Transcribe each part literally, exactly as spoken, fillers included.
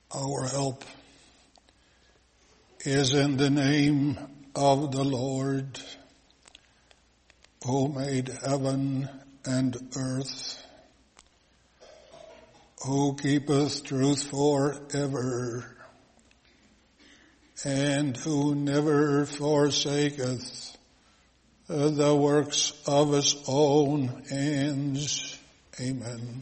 Our help is in the name of the Lord, who made heaven and earth, who keepeth truth forever, and who never forsaketh the works of his own hands. Amen.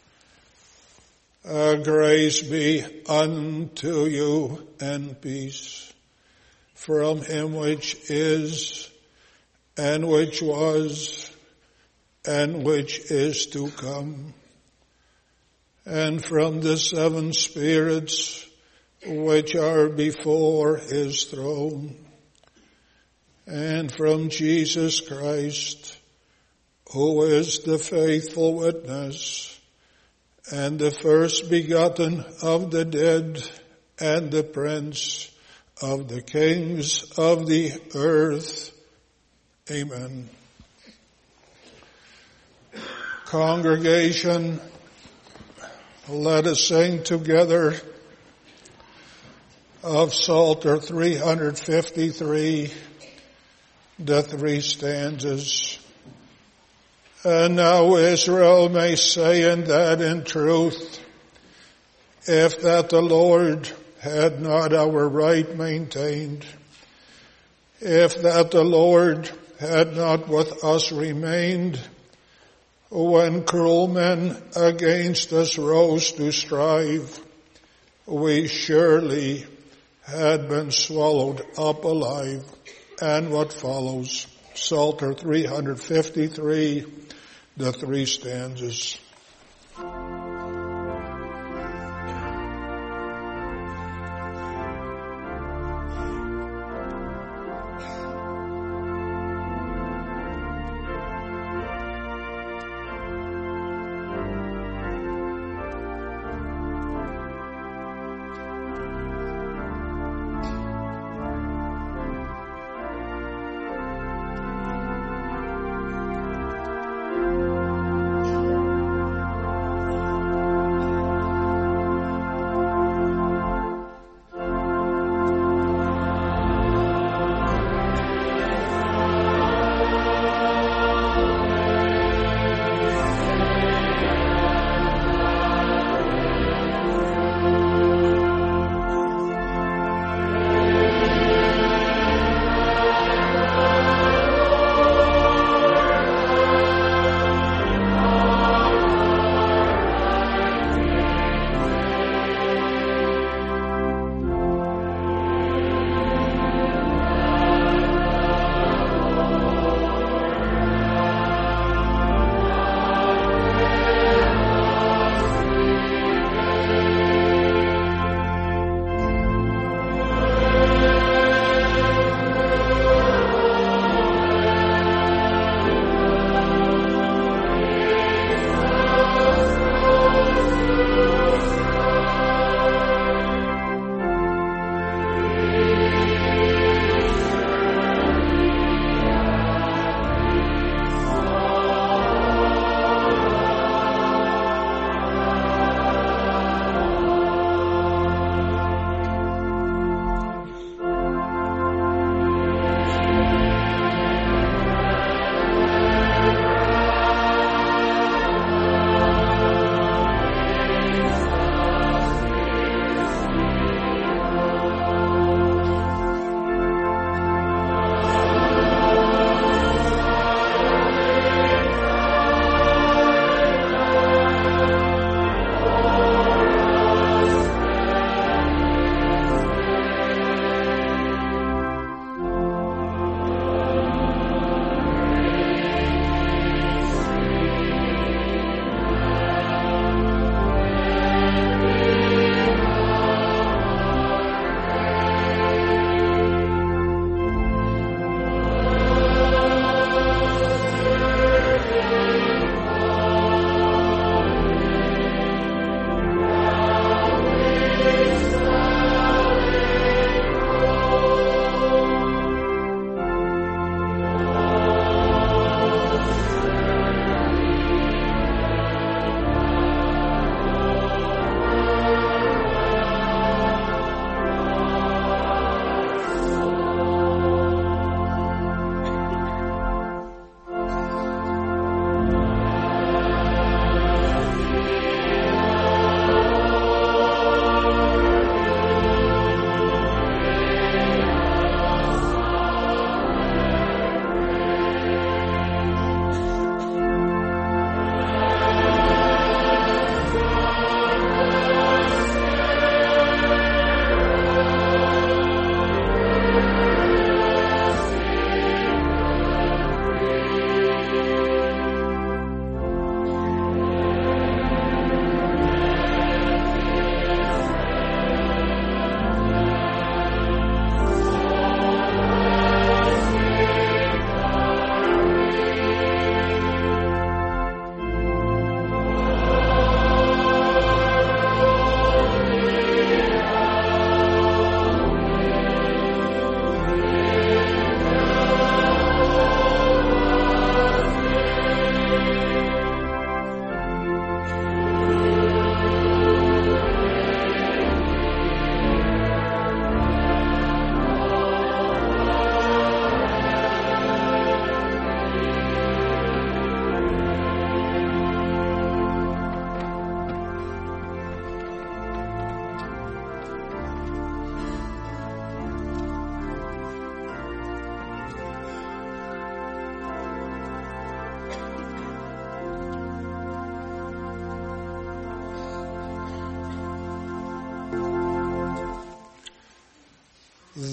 Uh, grace be unto you and peace from him which is, and which was, and which is to come, and from the seven spirits which are before his throne, and from Jesus Christ, who is the faithful witness, and the first begotten of the dead, and the prince of the kings of the earth. Amen. Congregation, let us sing together of Psalter three hundred fifty-three, the three stanzas. And now Israel may say in that in truth, if that the Lord had not our right maintained, if that the Lord had not with us remained, when cruel men against us rose to strive, we surely had been swallowed up alive. And what follows? Psalter three hundred fifty-three, the three stanzas.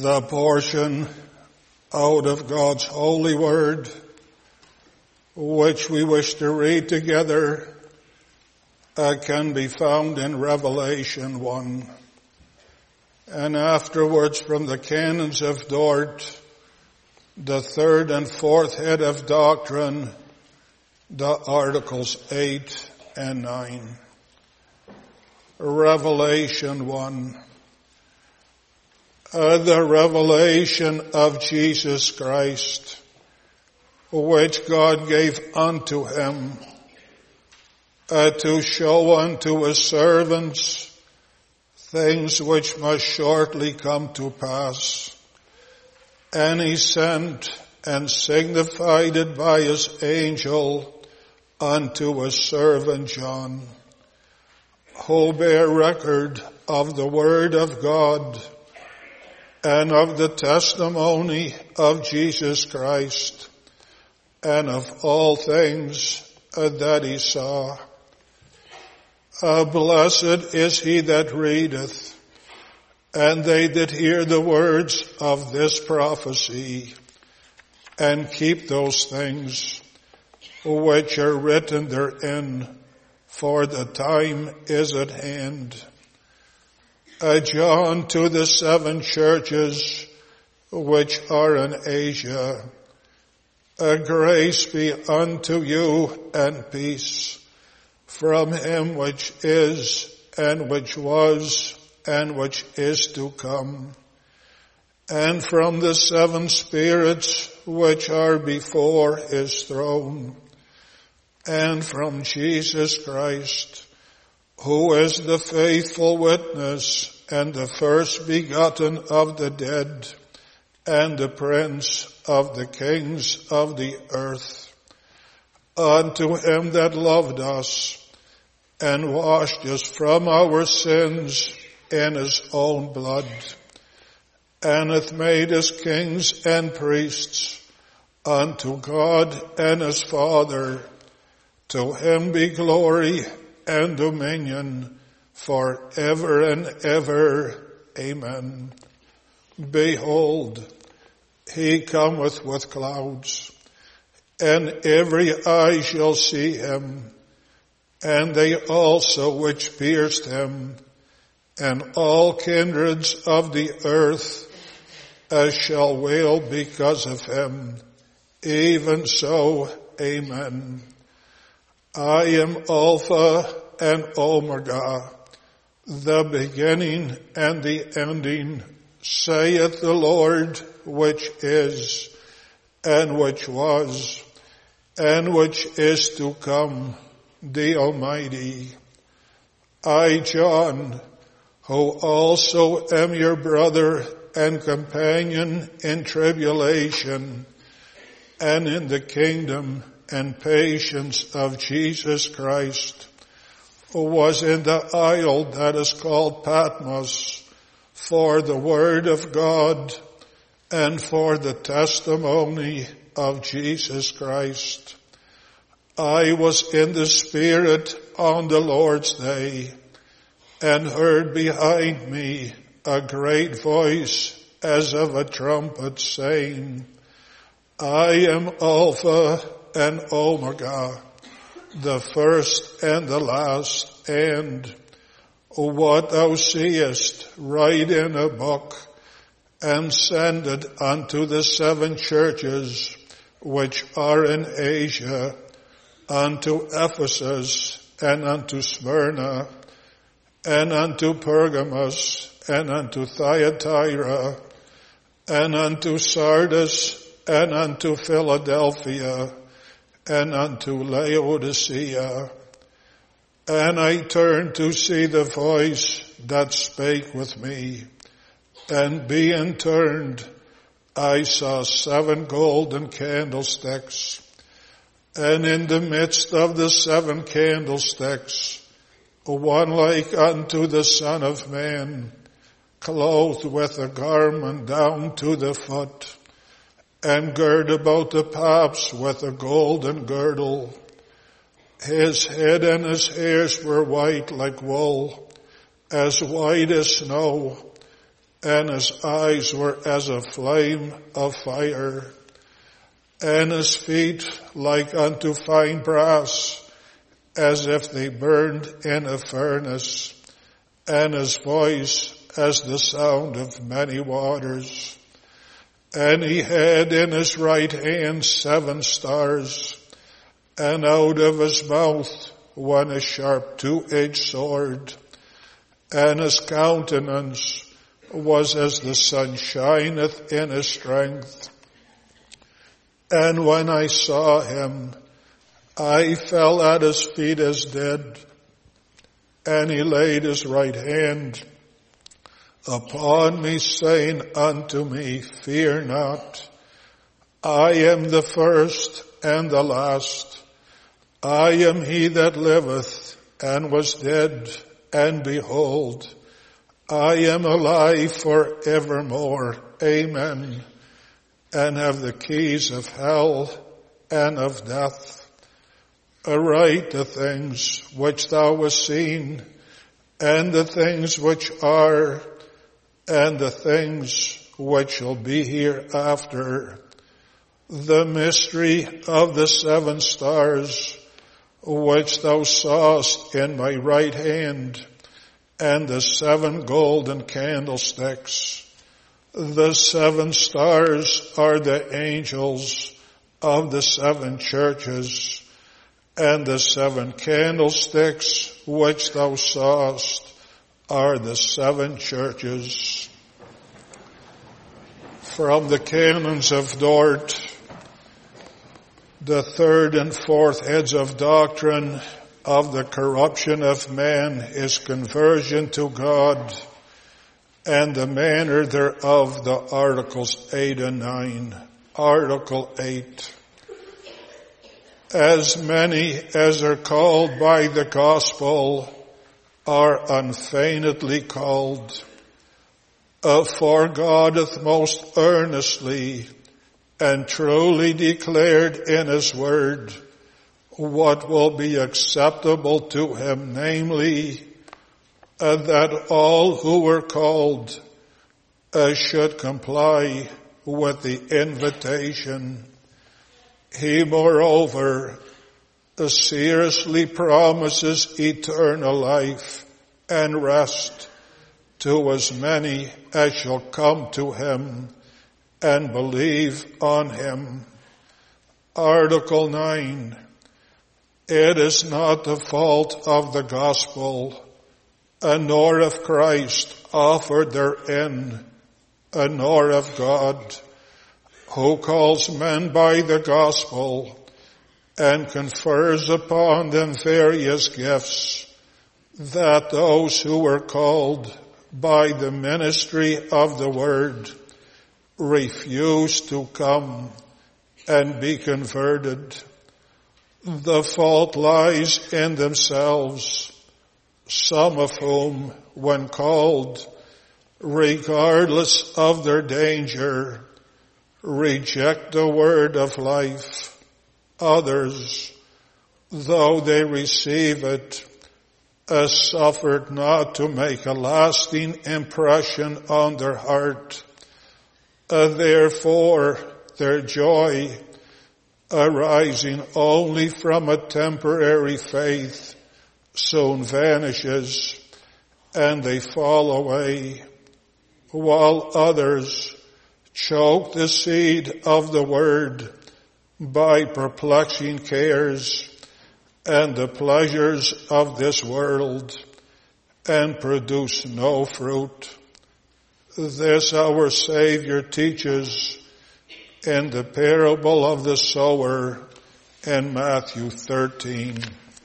The portion out of God's holy word, which we wish to read together, uh, can be found in Revelation one. And afterwards from the canons of Dort, the third and fourth head of doctrine, the articles eight and nine. Revelation one. Uh, the revelation of Jesus Christ, which God gave unto him, uh, to show unto his servants things which must shortly come to pass. And he sent and signified it by his angel unto his servant John, who bear record of the word of God and of the testimony of Jesus Christ, and of all things uh, that he saw. Uh, blessed is he that readeth, and they that hear the words of this prophecy, and keep those things which are written therein, for the time is at hand. Uh, John, to the seven churches which are in Asia, a grace be unto you and peace from him which is, and which was, and which is to come, and from the seven spirits which are before his throne, and from Jesus Christ, who is the faithful witness and the first begotten of the dead, and the prince of the kings of the earth, unto him that loved us and washed us from our sins in his own blood, and hath made us kings and priests unto God and his Father. To him be glory and dominion for ever and ever. Amen. Behold, he cometh with clouds, and every eye shall see him, and they also which pierced him, and all kindreds of the earth as shall wail because of him. Even so, amen. I am Alpha and Omega, the beginning and the ending, saith the Lord, which is, and which was, and which is to come, the Almighty. I, John, who also am your brother and companion in tribulation, and in the kingdom and patience of Jesus Christ, who was in the isle that is called Patmos, for the word of God and for the testimony of Jesus Christ. I was in the Spirit on the Lord's day, and heard behind me a great voice as of a trumpet, saying, I am Alpha and Omega, the first and the last, and what thou seest write in a book, and send it unto the seven churches which are in Asia, unto Ephesus, and unto Smyrna, and unto Pergamos, and unto Thyatira, and unto Sardis, and unto Philadelphia, and unto Laodicea. And I turned to see the voice that spake with me, and being turned, I saw seven golden candlesticks, and in the midst of the seven candlesticks, one like unto the Son of Man, clothed with a garment down to the foot, and girt about the paps with a golden girdle. His head and his hairs were white like wool, as white as snow, and his eyes were as a flame of fire, and his feet like unto fine brass, as if they burned in a furnace, and his voice as the sound of many waters. And he had in his right hand seven stars, and out of his mouth went a sharp two-edged sword, and his countenance was as the sun shineth in his strength. And when I saw him, I fell at his feet as dead, and he laid his right hand upon me, saying unto me, Fear not, I am the first and the last. I am he that liveth and was dead, and behold, I am alive for evermore. Amen. And have the keys of hell and of death. Write the things which thou hast seen, and the things which are, and the things which shall be hereafter. The mystery of the seven stars, which thou sawest in my right hand, and the seven golden candlesticks. The seven stars are the angels of the seven churches, and the seven candlesticks which thou sawest are the seven churches. From the canons of Dort, the third and fourth heads of doctrine of the corruption of man is conversion to God, and the manner thereof, the articles eight and nine. Article eight. As many as are called by the gospel are unfeignedly called. Uh, for God hath most earnestly and truly declared in his word what will be acceptable to him, namely, uh, that all who were called uh, should comply with the invitation. He, moreover, uh, seriously promises eternal life and rest to as many as shall come to him and believe on him. Article nine. It is not the fault of the gospel, and nor of Christ offered therein, and nor of God, who calls men by the gospel and confers upon them various gifts, that those who were called by the ministry of the word refuse to come and be converted. The fault lies in themselves, some of whom, when called, regardless of their danger, reject the word of life. Others, though they receive it, uh, suffered not to make a lasting impression on their heart. Uh, therefore, their joy, arising only from a temporary faith, soon vanishes, and they fall away, while others choke the seed of the word by perplexing cares and the pleasures of this world, and produce no fruit. This our Savior teaches in the parable of the sower in Matthew thirteen.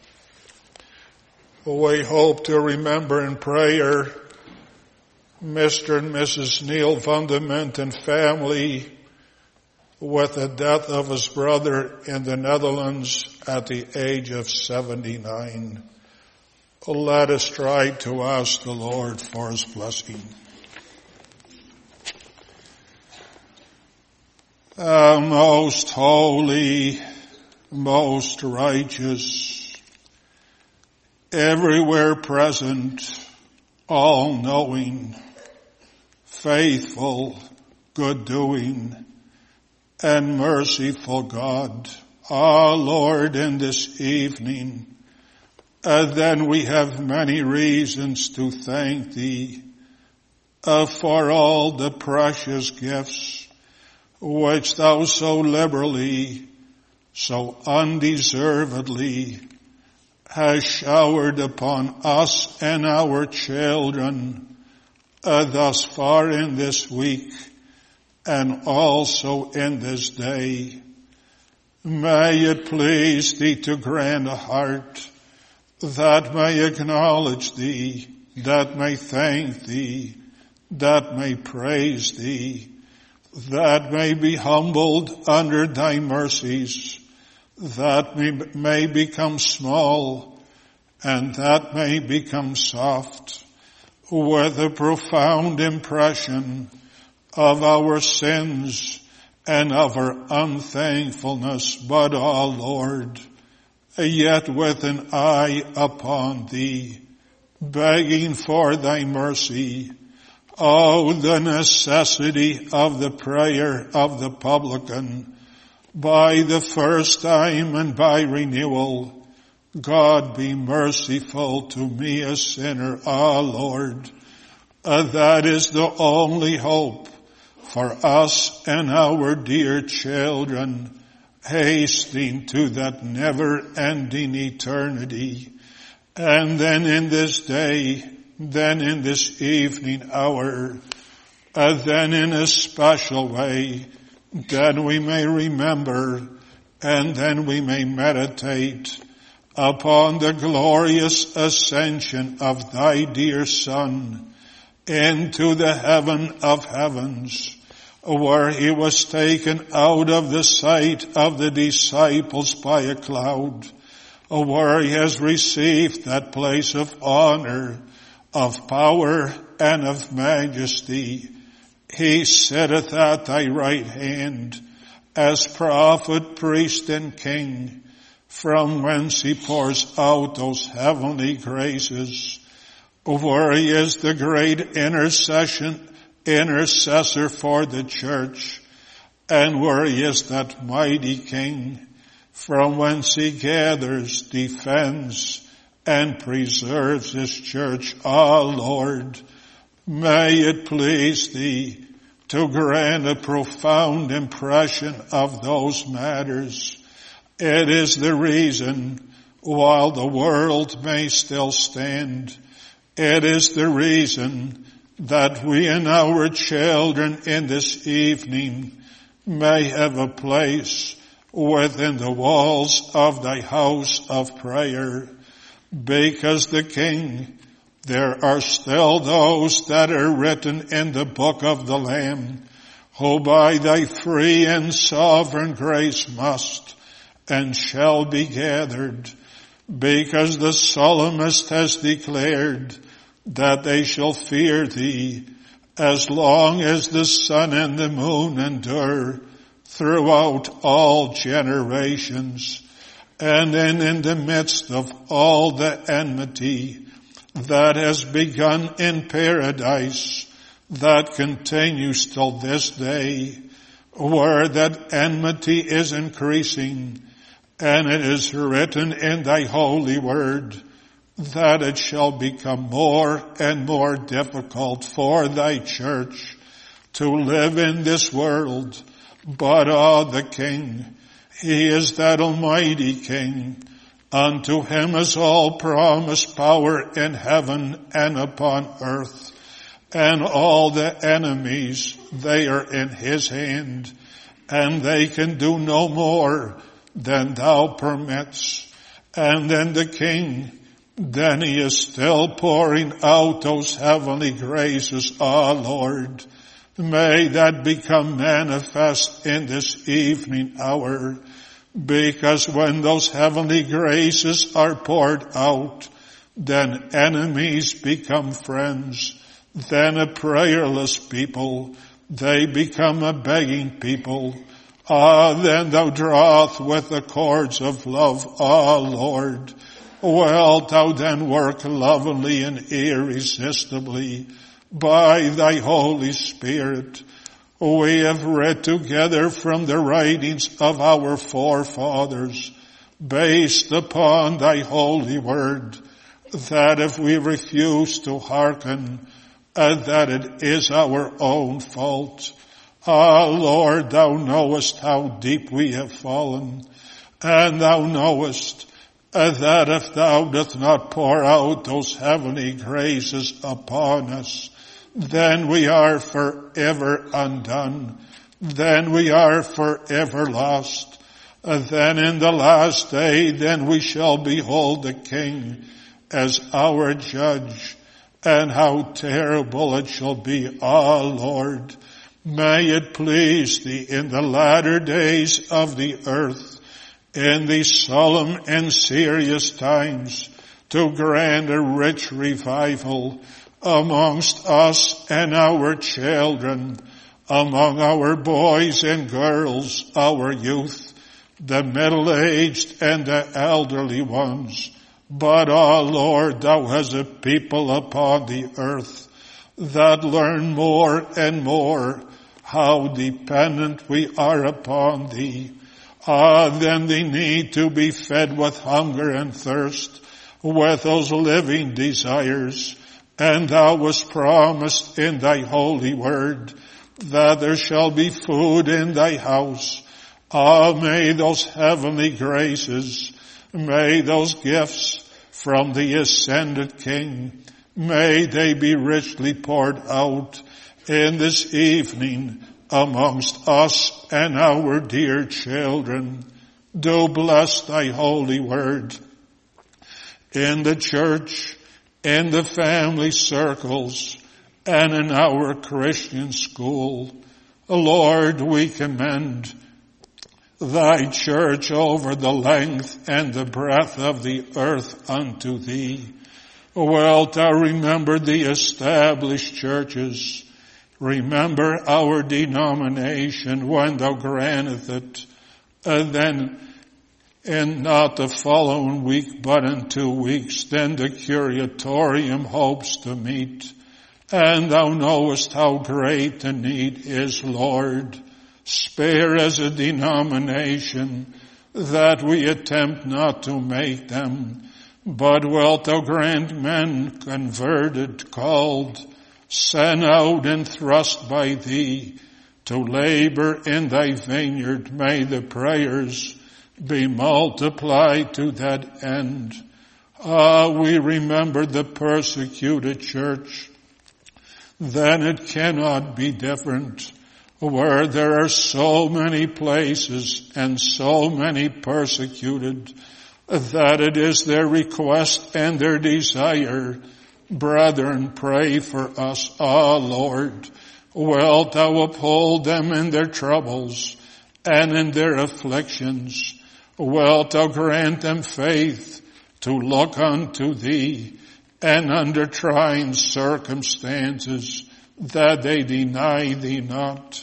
We hope to remember in prayer Mister and Missus Neil Fundament and family with the death of his brother in the Netherlands at the age of seventy-nine. Let us try to ask the Lord for his blessing. Uh, most holy, most righteous, everywhere present, all-knowing, faithful, good-doing, and merciful God, our Lord, in this evening, uh, then we have many reasons to thank Thee uh, for all the precious gifts which Thou so liberally, so undeservedly has showered upon us and our children uh, thus far in this week and also in this day. May it please Thee to grant a heart that may acknowledge Thee, that may thank Thee, that may praise Thee, that may be humbled under Thy mercies, that may, may become small, and that may become soft, with a profound impression of our sins and of our unthankfulness, but, O Lord, yet with an eye upon Thee, begging for Thy mercy. Oh, the necessity of the prayer of the publican, by the first time and by renewal. God, be merciful to me, a sinner, ah, Lord. Uh, that is the only hope for us and our dear children, hastening to that never-ending eternity. And then in this day, then in this evening hour, uh, then in a special way, then we may remember and then we may meditate upon the glorious ascension of Thy dear Son into the heaven of heavens, where He was taken out of the sight of the disciples by a cloud, where He has received that place of honor, of power, and of majesty. He sitteth at Thy right hand as prophet, priest, and king, from whence He pours out those heavenly graces, where He is the great intercession, intercessor for the church, and where He is that mighty King, from whence He gathers, defends, and preserves His church. Ah, Lord, may it please Thee to grant a profound impression of those matters. It is the reason, while the world may still stand, it is the reason that we and our children in this evening may have a place within the walls of Thy house of prayer. Because the King, there are still those that are written in the book of the Lamb, who by Thy free and sovereign grace must and shall be gathered, because the psalmist has declared that they shall fear Thee as long as the sun and the moon endure throughout all generations. And then in the midst of all the enmity that has begun in paradise, that continues till this day, where that enmity is increasing, and it is written in Thy holy word that it shall become more and more difficult for Thy church to live in this world. But, ah, the King, He is that almighty King. Unto Him is all promised power in heaven and upon earth. And all the enemies, they are in His hand, and they can do no more than Thou permits. And then the King, then He is still pouring out those heavenly graces. Ah, Lord, may that become manifest in this evening hour, because when those heavenly graces are poured out, then enemies become friends. Then a prayerless people, they become a begging people. Ah, then Thou drawest with the cords of love. Ah, Lord, wilt Thou then work lovingly and irresistibly by thy Holy Spirit. We have read together from the writings of our forefathers, based upon thy holy word, that if we refuse to hearken, uh, that it is our own fault. Ah, Lord, thou knowest how deep we have fallen, and thou knowest uh, that if thou dost not pour out those heavenly graces upon us, then we are forever undone. Then we are forever lost. Uh, then in the last day, then we shall behold the King as our judge. And how terrible it shall be. Ah, Lord, may it please thee in the latter days of the earth, in these solemn and serious times, to grant a rich revival amongst us and our children, among our boys and girls, our youth, the middle-aged and the elderly ones. But, ah, Lord, thou hast a people upon the earth that learn more and more how dependent we are upon thee. Ah, then they need to be fed with hunger and thirst, with those living desires. And thou wast promised in thy holy word that there shall be food in thy house. Ah, may those heavenly graces, may those gifts from the ascended King, may they be richly poured out in this evening amongst us and our dear children. Do bless thy holy word in the church, in the family circles, and in our Christian school. Lord, we commend thy church over the length and the breadth of the earth unto thee. Wilt thou remember the established churches? Remember our denomination when thou grantest it, and then in not the following week, but in two weeks, then the curatorium hopes to meet. And thou knowest how great the need is, Lord. Spare as a denomination that we attempt not to make them, but wilt thou grant men converted, called, sent out and thrust by thee to labor in thy vineyard. May the prayers be multiplied to that end. Ah, we remember the persecuted church. Then it cannot be different, where there are so many places and so many persecuted, that it is their request and their desire. Brethren, pray for us. Ah, Lord, wilt thou uphold them in their troubles and in their afflictions? Wilt thou grant them faith to look unto thee, and under trying circumstances that they deny thee not?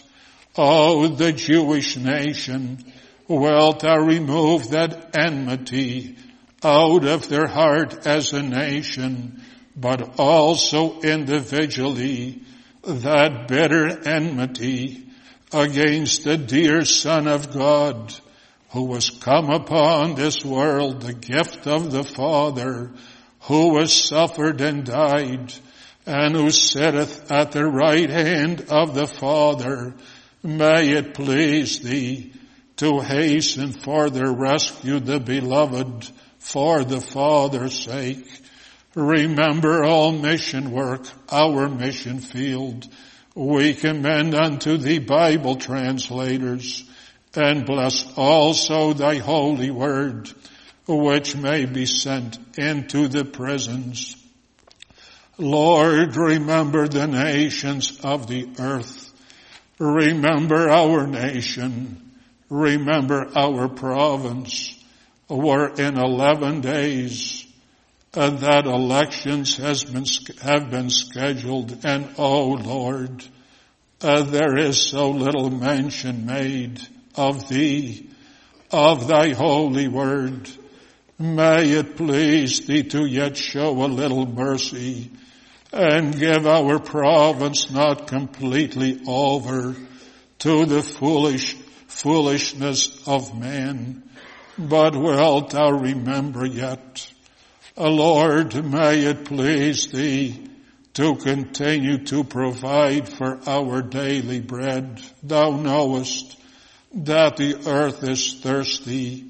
O the Jewish nation, wilt thou remove that enmity out of their heart as a nation, but also individually, that bitter enmity against the dear Son of God, who was come upon this world, the gift of the Father, who was suffered and died, and who sitteth at the right hand of the Father. May it please thee to hasten for their rescue the beloved for the Father's sake. Remember all mission work, our mission field. We commend unto thee Bible translators, and bless also thy holy word, which may be sent into the prisons. Lord, remember the nations of the earth. Remember our nation. Remember our province, where in eleven days and that elections has been have been scheduled, and oh Lord, uh, there is so little mention made of thee, of thy holy word. May it please thee to yet show a little mercy, and give our province not completely over to the foolish foolishness of men, but wilt thou remember yet, O Lord, may it please thee to continue to provide for our daily bread. Thou knowest that the earth is thirsty.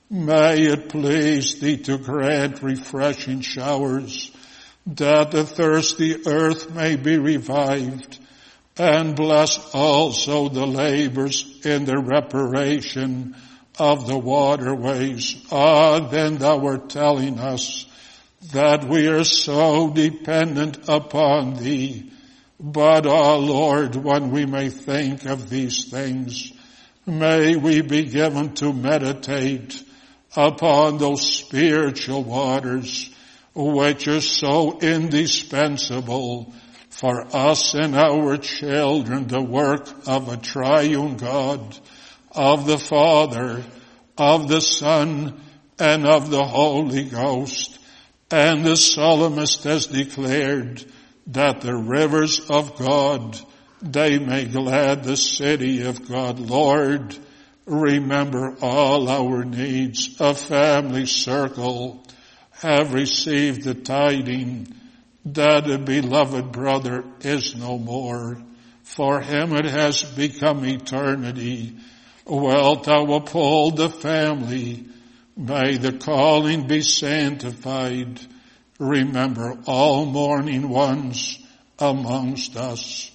May it please thee to grant refreshing showers, that the thirsty earth may be revived, and bless also the labors in the reparation of the waterways. Ah, then thou wert telling us that we are so dependent upon thee. But, ah, Lord, when we may think of these things, may we be given to meditate upon those spiritual waters which are so indispensable for us and our children, the work of a triune God, of the Father, of the Son, and of the Holy Ghost. And the psalmist has declared that the rivers of God, they may glad the city of God. Lord, remember all our needs. A family circle have received the tidings that a beloved brother is no more. For him it has become eternity. Wilt thou uphold the family? May the calling be sanctified. Remember all mourning ones amongst us.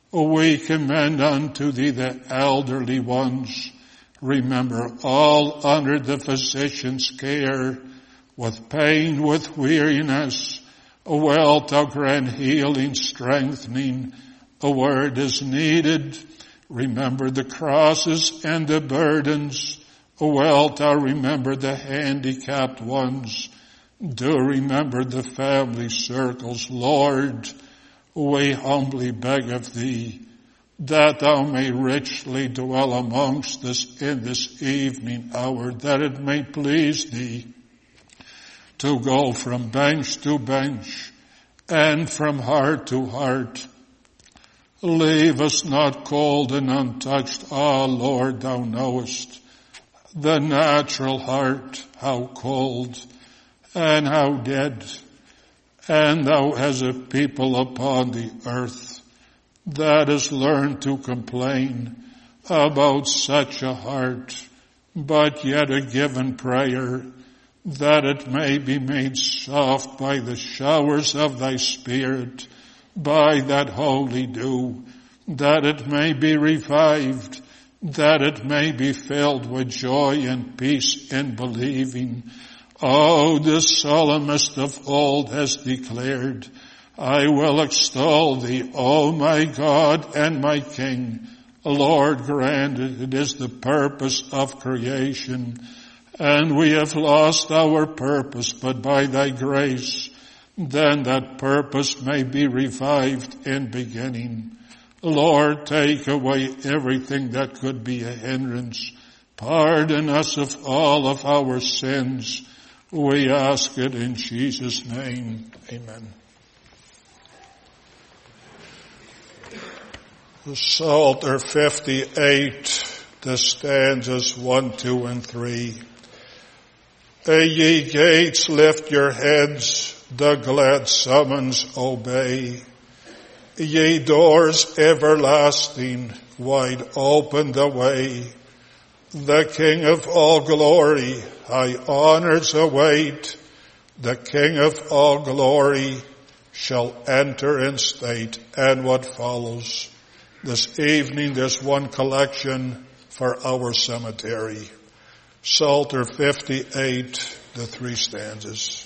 We commend unto thee the elderly ones. Remember all under the physician's care, with pain, with weariness. Wilt thou grant healing, strengthening, a word is needed. Remember the crosses and the burdens. Wilt thou remember the handicapped ones. Do remember the family circles. Lord, we humbly beg of thee that thou may richly dwell amongst us in this evening hour, that it may please thee to go from bench to bench and from heart to heart. Leave us not cold and untouched. Ah, Lord, thou knowest the natural heart, how cold and how dead. And thou as a people upon the earth that has learned to complain about such a heart, but yet a given prayer that it may be made soft by the showers of thy Spirit, by that holy dew, that it may be revived, that it may be filled with joy and peace in believing. Oh, the psalmist of old has declared, I will extol thee, O my God and my King. Lord, granted it is the purpose of creation, and we have lost our purpose, but by thy grace, then that purpose may be revived in beginning. Lord, take away everything that could be a hindrance. Pardon us of all of our sins. We ask it in Jesus' name. Amen. Psalter fifty-eight, the stanzas one, two, and three. Ye gates, lift your heads, the glad summons obey. Ye doors everlasting, wide open the way. The King of all glory, high honors await. The King of all glory shall enter in state. And what follows? This evening there's one collection for our cemetery. Psalter fifty-eight, the three stanzas.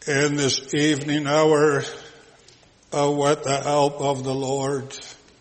in this evening hour, uh, with the help of the Lord,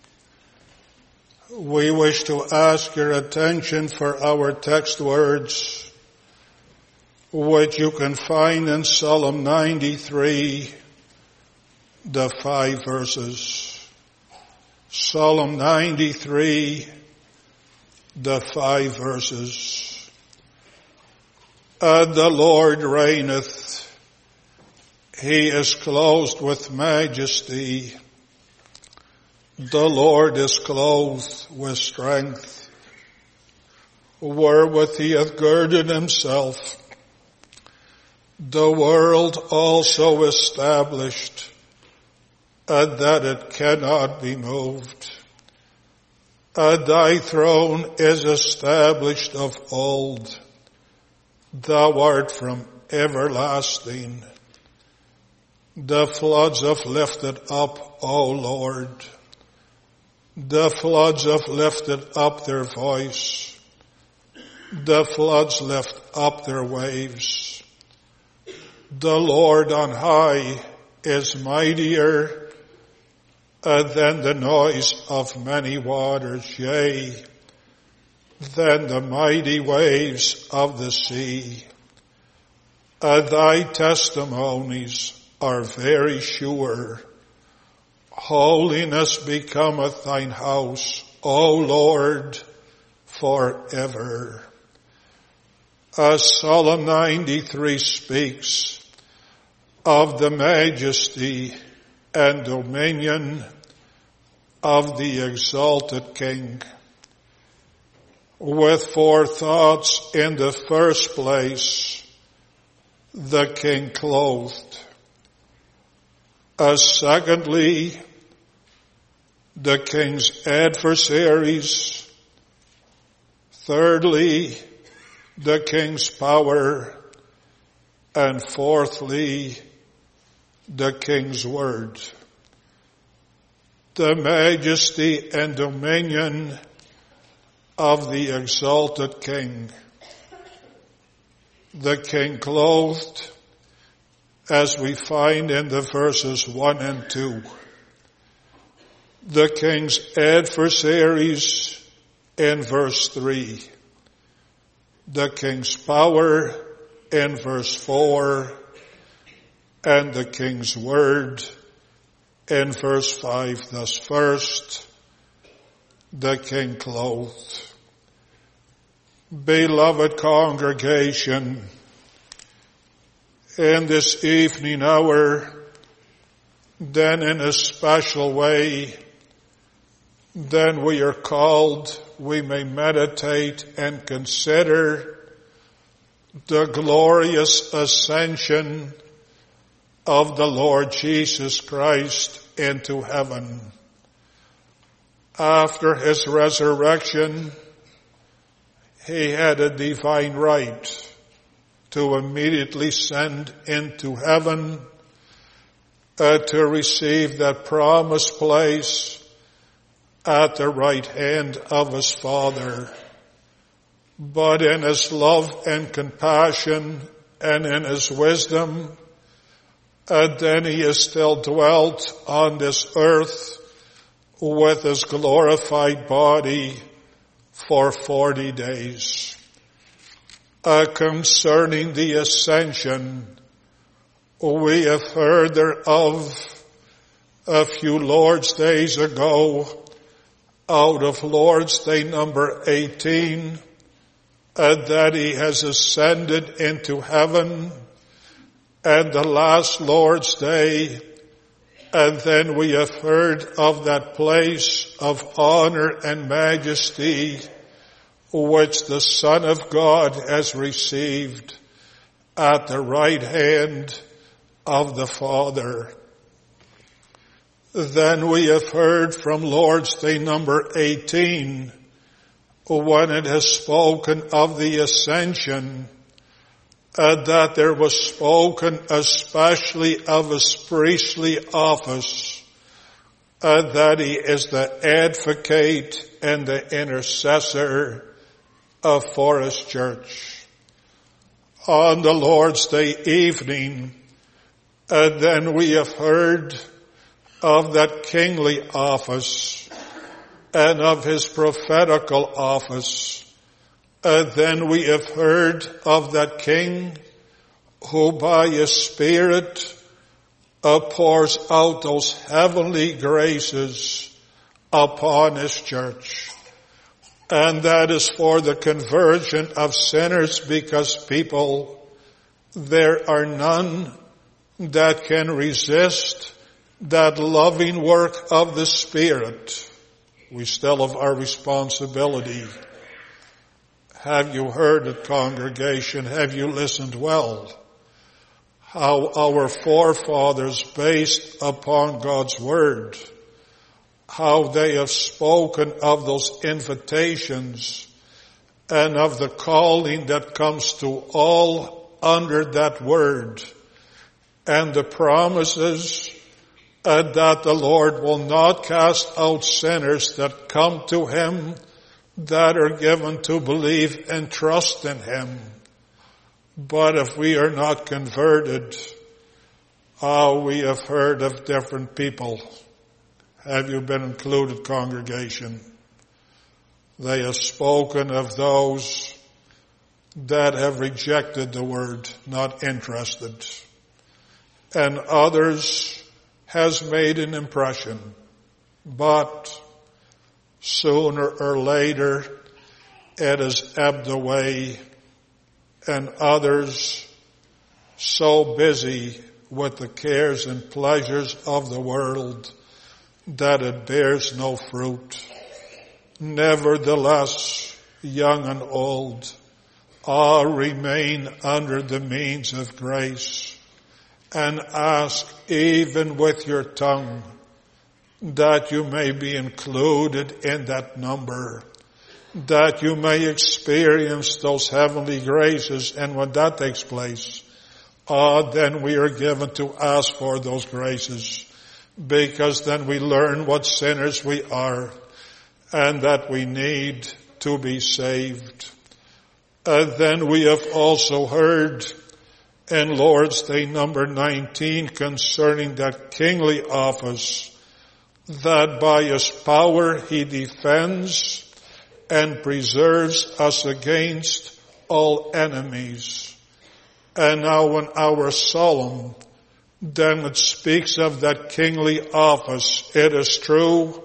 we wish to ask your attention for our text words, which you can find in Psalm ninety-three, the five verses. Psalm ninety-three, the five verses. And the Lord reigneth. He is clothed with majesty. The Lord is clothed with strength, wherewith he hath girded himself. The world also established, and that it cannot be moved. And thy throne is established of old. Thou art from everlasting. The floods have lifted up, O Lord. The floods have lifted up their voice. The floods lift up their waves. The Lord on high is mightier than the noise of many waters, yea, than the mighty waves of the sea. And thy testimonies are very sure. Holiness becometh thine house, O Lord, forever. As Psalm ninety-three speaks of the majesty and dominion of the exalted King, with four thoughts. In the first place, the King clothed. As secondly, the King's adversaries. Thirdly, the King's power. And fourthly, the King's word. The majesty and dominion of the exalted King. The King clothed, as we find in the verses one and two. The King's adversaries in verse three. The King's power in verse four. And the King's word in verse five. Thus first, the King clothed. Beloved congregation, in this evening hour, then in a special way, then we are called, we may meditate and consider the glorious ascension of the Lord Jesus Christ into heaven. After his resurrection, he had a divine right to immediately send into heaven uh, to receive that promised place at the right hand of his Father. But in his love and compassion and in his wisdom, uh, then he has still dwelt on this earth with his glorified body for forty days. Uh, concerning the ascension, we have heard thereof a few Lord's days ago, out of Lord's Day number eighteen, uh, that he has ascended into heaven, and the last Lord's Day, and then we have heard of that place of honor and majesty which the Son of God has received at the right hand of the Father. Then we have heard from Lord's Day number eighteen, when it has spoken of the ascension, uh, that there was spoken especially of his priestly office, uh, that he is the advocate and the intercessor uh, for his church. On the Lord's Day evening, And then we have heard of that kingly office and of his prophetical office. And then we have heard of that king who by his Spirit uh, pours out those heavenly graces upon his church. And that is for the conversion of sinners, because people, there are none that can resist that loving work of the Spirit. We still have our responsibility. Have you heard it, congregation? Have you listened well? How our forefathers, based upon God's Word, how they have spoken of those invitations and of the calling that comes to all under that Word, and the promises uh, that the Lord will not cast out sinners that come to Him, that are given to believe and trust in Him. But if we are not converted, ah, we have heard of different people. Have you been included, congregation? They have spoken of those that have rejected the Word, not interested. And others has made an impression, but sooner or later it has ebbed away, and others so busy with the cares and pleasures of the world that it bears no fruit. Nevertheless, young and old, all remain under the means of grace, and ask even with your tongue that you may be included in that number, that you may experience those heavenly graces. And when that takes place, ah, then we are given to ask for those graces, because then we learn what sinners we are and that we need to be saved. And then we have also heard in Lord's Day number nineteen concerning that kingly office, that by His power He defends and preserves us against all enemies. And now in our solemn, then it speaks of that kingly office. It is true.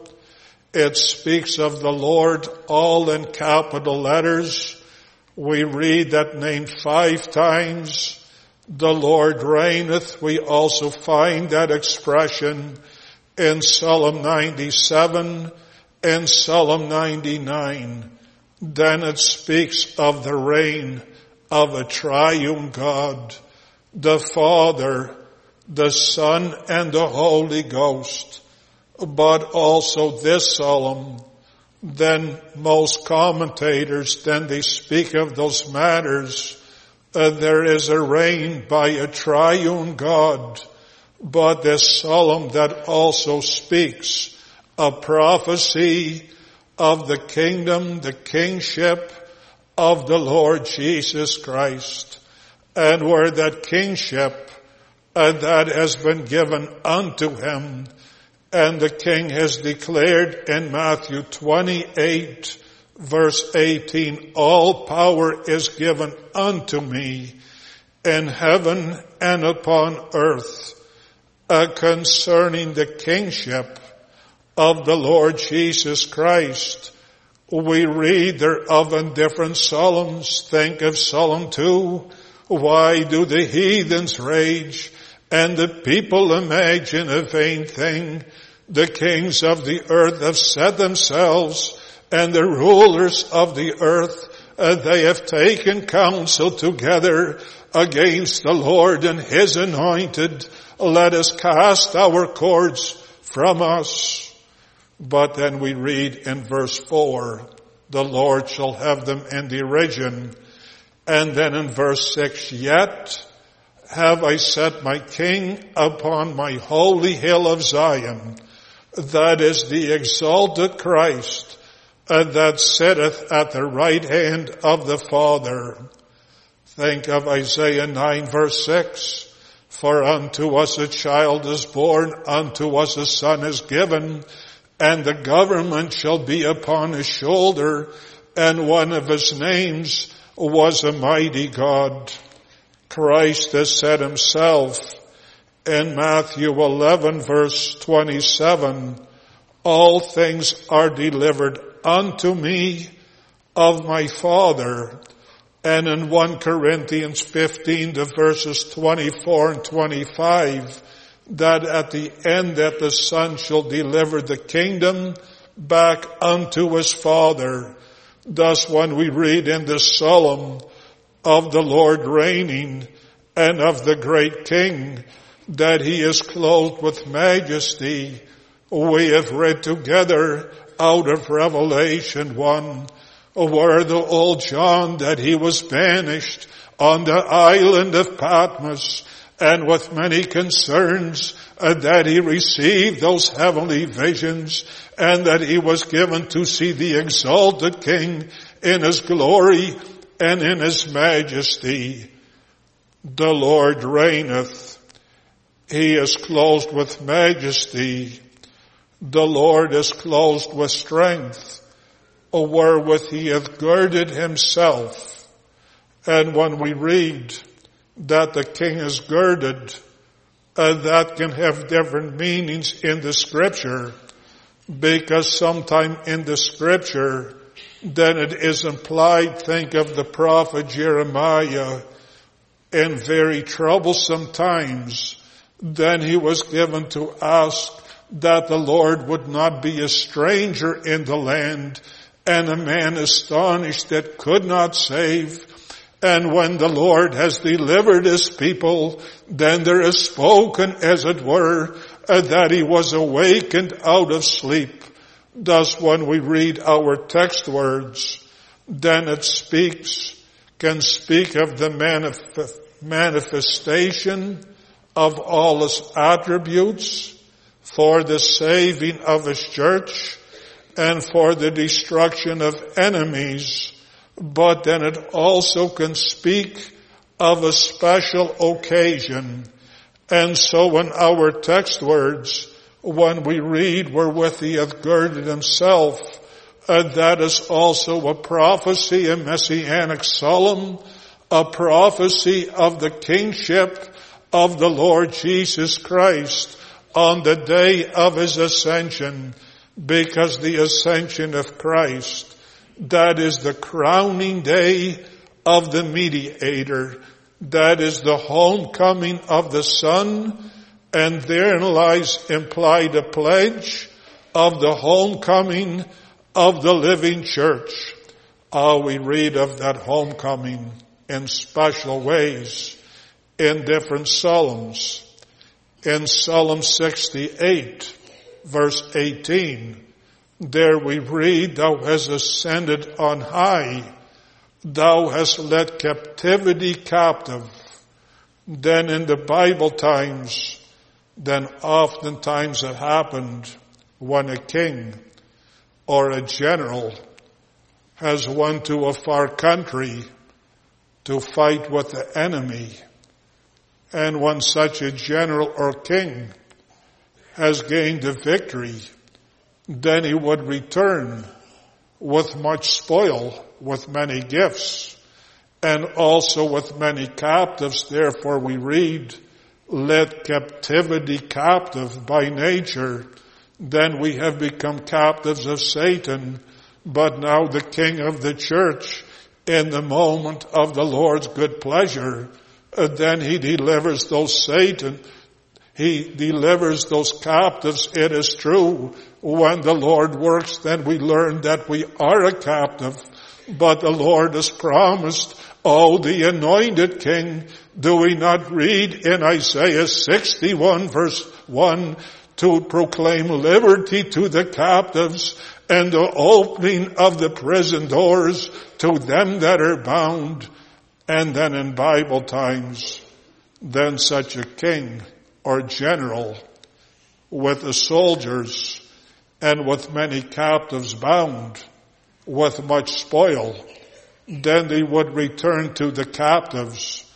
It speaks of the Lord, all in capital letters. We read that name five times. The Lord reigneth. We also find that expression in Psalm ninety-seven and Psalm ninety-nine. Then it speaks of the reign of a triune God, the Father, the Son, and the Holy Ghost. But also this psalm, then most commentators, then they speak of those matters. Uh, there is a reign by a triune God, but this psalm that also speaks a prophecy of the kingdom, the kingship of the Lord Jesus Christ, and where that kingship uh, that has been given unto Him, and the King has declared in Matthew twenty-eight, verse eighteen, all power is given unto me in heaven and upon earth, uh, concerning the kingship of the Lord Jesus Christ. We read thereof in different psalms. Think of Psalm two. Why do the heathens rage and the people imagine a vain thing? The kings of the earth have set themselves, and the rulers of the earth, uh, they have taken counsel together against the Lord and His anointed. Let us cast our cords from us. But then we read in verse four, the Lord shall have them in derision. And then in verse six, yet have I set my king upon my holy hill of Zion. That is the exalted Christ, and that sitteth at the right hand of the Father. Think of Isaiah nine verse six. For unto us a child is born, unto us a son is given, and the government shall be upon his shoulder, and one of his names was a mighty God. Christ has said himself in Matthew eleven verse twenty-seven, all things are delivered unto me of my Father. And in First Corinthians fifteen, the verses twenty-four and twenty-five, that at the end that the Son shall deliver the kingdom back unto his Father. Thus when we read in the Psalm of the Lord reigning and of the great King, that he is clothed with majesty, we have read together out of Revelation one, where the old John, that he was banished on the island of Patmos, and with many concerns uh, that he received those heavenly visions, and that he was given to see the exalted King in his glory and in his majesty. The Lord reigneth. He is clothed with majesty. The Lord is clothed with strength, wherewith he hath girded himself. And when we read that the king is girded, uh, that can have different meanings in the scripture, because sometime in the scripture then it is implied, think of the prophet Jeremiah, in very troublesome times, then he was given to ask that the Lord would not be a stranger in the land, and a man astonished that could not save. And when the Lord has delivered his people, then there is spoken, as it were, uh, that he was awakened out of sleep. Thus when we read our text words, then it speaks, can speak of the manif- manifestation of all his attributes for the saving of his church and for the destruction of enemies. But then it also can speak of a special occasion. And so in our text words, when we read wherewith he hath girded himself, uh, that is also a prophecy, a messianic psalm, a prophecy of the kingship of the Lord Jesus Christ on the day of his ascension, because the ascension of Christ, that is the crowning day of the mediator. That is the homecoming of the Son, and therein lies implied a pledge of the homecoming of the living church. Uh, we read of that homecoming in special ways in different psalms. In Psalm sixty-eight, verse eighteen, there we read, thou hast ascended on high, thou hast led captivity captive. Then in the Bible times, then oftentimes it happened when a king or a general has went to a far country to fight with the enemy. And when such a general or king has gained a victory, then he would return with much spoil, with many gifts, and also with many captives. Therefore we read, led captivity captive by nature. Then we have become captives of Satan, but now the king of the church, in the moment of the Lord's good pleasure, uh, then he delivers those Satan, he delivers those captives. It is true, when the Lord works, then we learn that we are a captive. But the Lord has promised, oh, the anointed king. Do we not read in Isaiah sixty-one verse one, to proclaim liberty to the captives and the opening of the prison doors to them that are bound? And then in Bible times, then such a king or general with the soldiers and with many captives bound, with much spoil, then they would return to the captives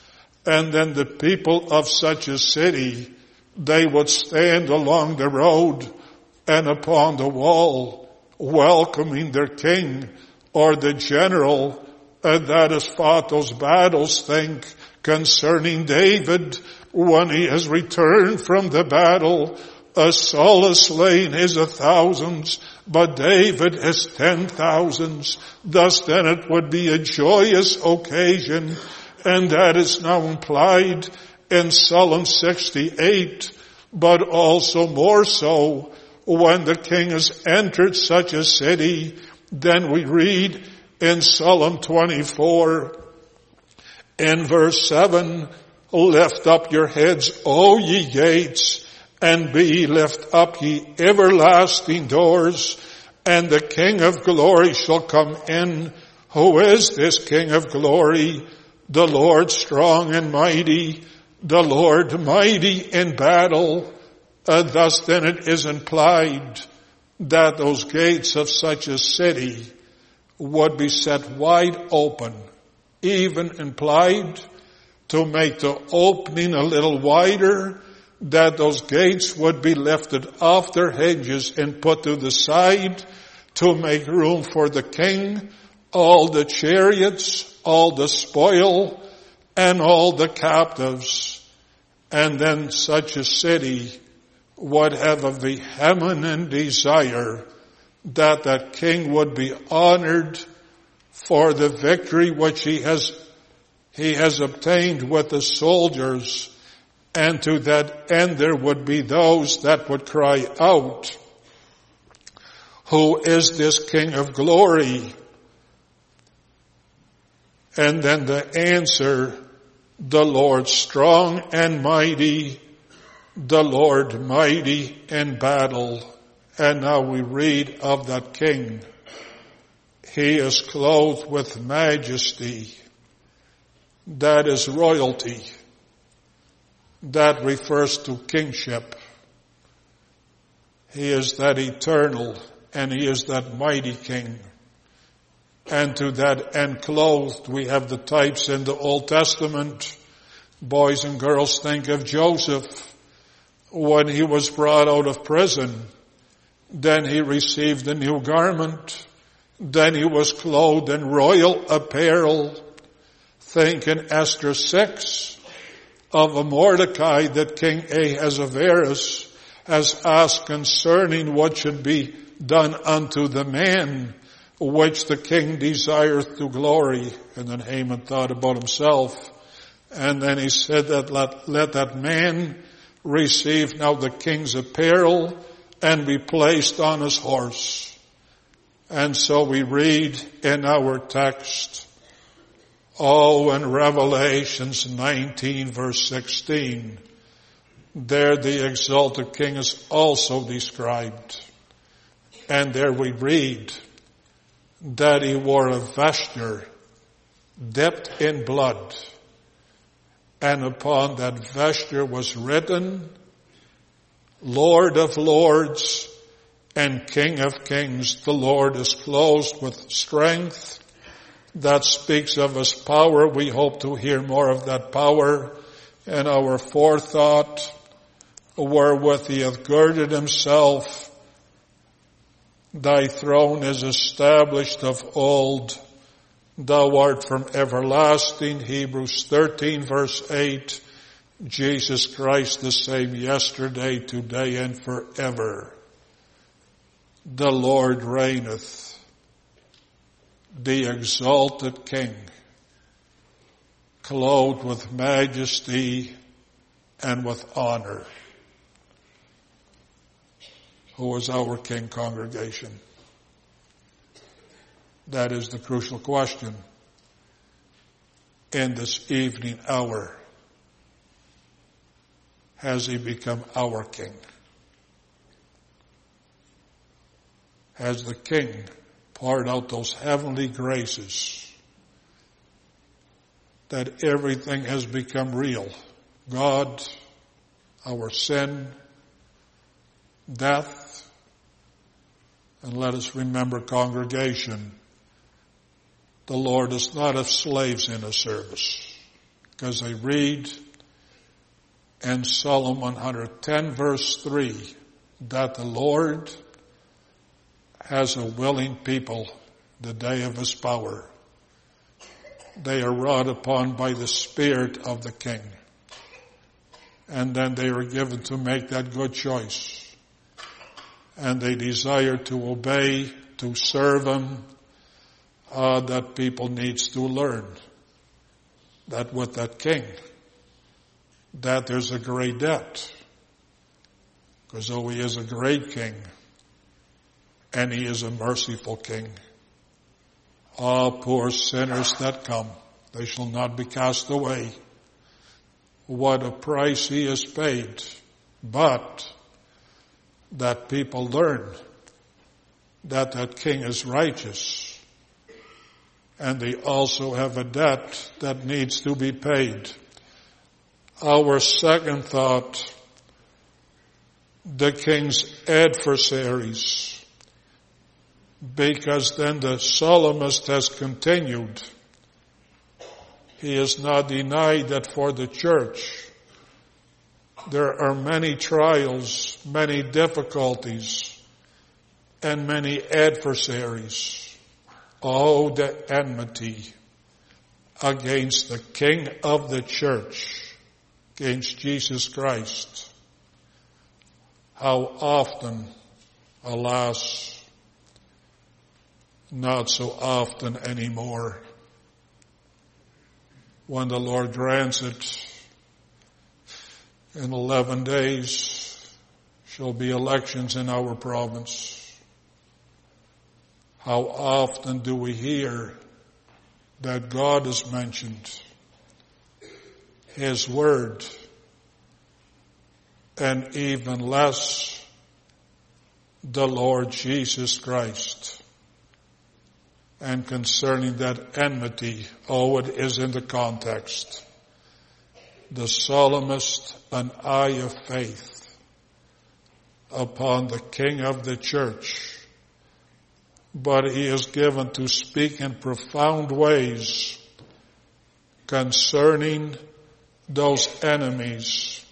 And then the people of such a city, they would stand along the road and upon the wall, welcoming their king or the general uh, that has fought those battles. Think concerning David when he has returned from the battle. Uh, Saul has slain his a thousands, but David has ten thousands. Thus then it would be a joyous occasion, and that is now implied in Psalm sixty-eight, but also more so when the king has entered such a city. Then we read in Psalm twenty-four, in verse seven, lift up your heads, O ye gates, and be ye lift up ye everlasting doors, and the King of glory shall come in. Who is this King of glory? The Lord strong and mighty, the Lord mighty in battle. Uh, thus then it is implied that those gates of such a city would be set wide open, even implied to make the opening a little wider, that those gates would be lifted off their hinges and put to the side to make room for the king, all the chariots, all the spoil, and all the captives. And then such a city would have a vehement desire that that king would be honored for the victory which he has he has obtained with the soldiers. And to that end there would be those that would cry out, who is this King of glory? And then the answer, the Lord strong and mighty, the Lord mighty in battle. And now we read of that king. He is clothed with majesty. That is royalty. That refers to kingship. He is that eternal, and he is that mighty king. And to that end clothed, we have the types in the Old Testament. Boys and girls, think of Joseph when he was brought out of prison. Then he received a new garment. Then he was clothed in royal apparel. Think in Esther six of a Mordecai that King Ahasuerus has asked concerning what should be done unto the man which the king desireth to glory. And then Haman thought about himself. And then he said that let, let that man receive now the king's apparel and be placed on his horse. And so we read in our text, oh, in Revelations nineteen verse sixteen, there the exalted king is also described. And there we read that he wore a vesture dipped in blood. And upon that vesture was written, Lord of Lords and King of Kings. The Lord is clothed with strength. That speaks of his power. We hope to hear more of that power in our forethought, wherewith he hath girded himself. Thy throne is established of old. Thou art from everlasting. Hebrews thirteen verse eight. Jesus Christ the same yesterday, today, and forever. The Lord reigneth. The exalted King, clothed with majesty and with honor. Who is our King, congregation? That is the crucial question in this evening hour. Has he become our King? Has the King poured out those heavenly graces that everything has become real? God, our sin, death, and let us remember, congregation, the Lord is not of slaves in his service. Because I read in Psalm one hundred ten verse three that the Lord has a willing people the day of his power. They are wrought upon by the Spirit of the King. And then they are given to make that good choice. And they desire to obey, to serve him. Uh, that people needs to learn that with that king, that there's a great debt. Because though he is a great king, and he is a merciful king, all poor sinners that come, they shall not be cast away. What a price he has paid. But that people learn that that king is righteous. And they also have a debt that needs to be paid. Our second thought, the king's adversaries. Because then the psalmist has continued. He has not denied that for the church there are many trials, many difficulties, and many adversaries. Oh, the enmity against the King of the church, against Jesus Christ. How often, alas, not so often anymore, when the Lord grants it, in eleven days shall be elections in our province. How often do we hear that God is mentioned, his word, and even less the Lord Jesus Christ. And concerning that enmity, oh, it is in the context. The psalmist, an eye of faith upon the King of the church, but he is given to speak in profound ways concerning those enemies.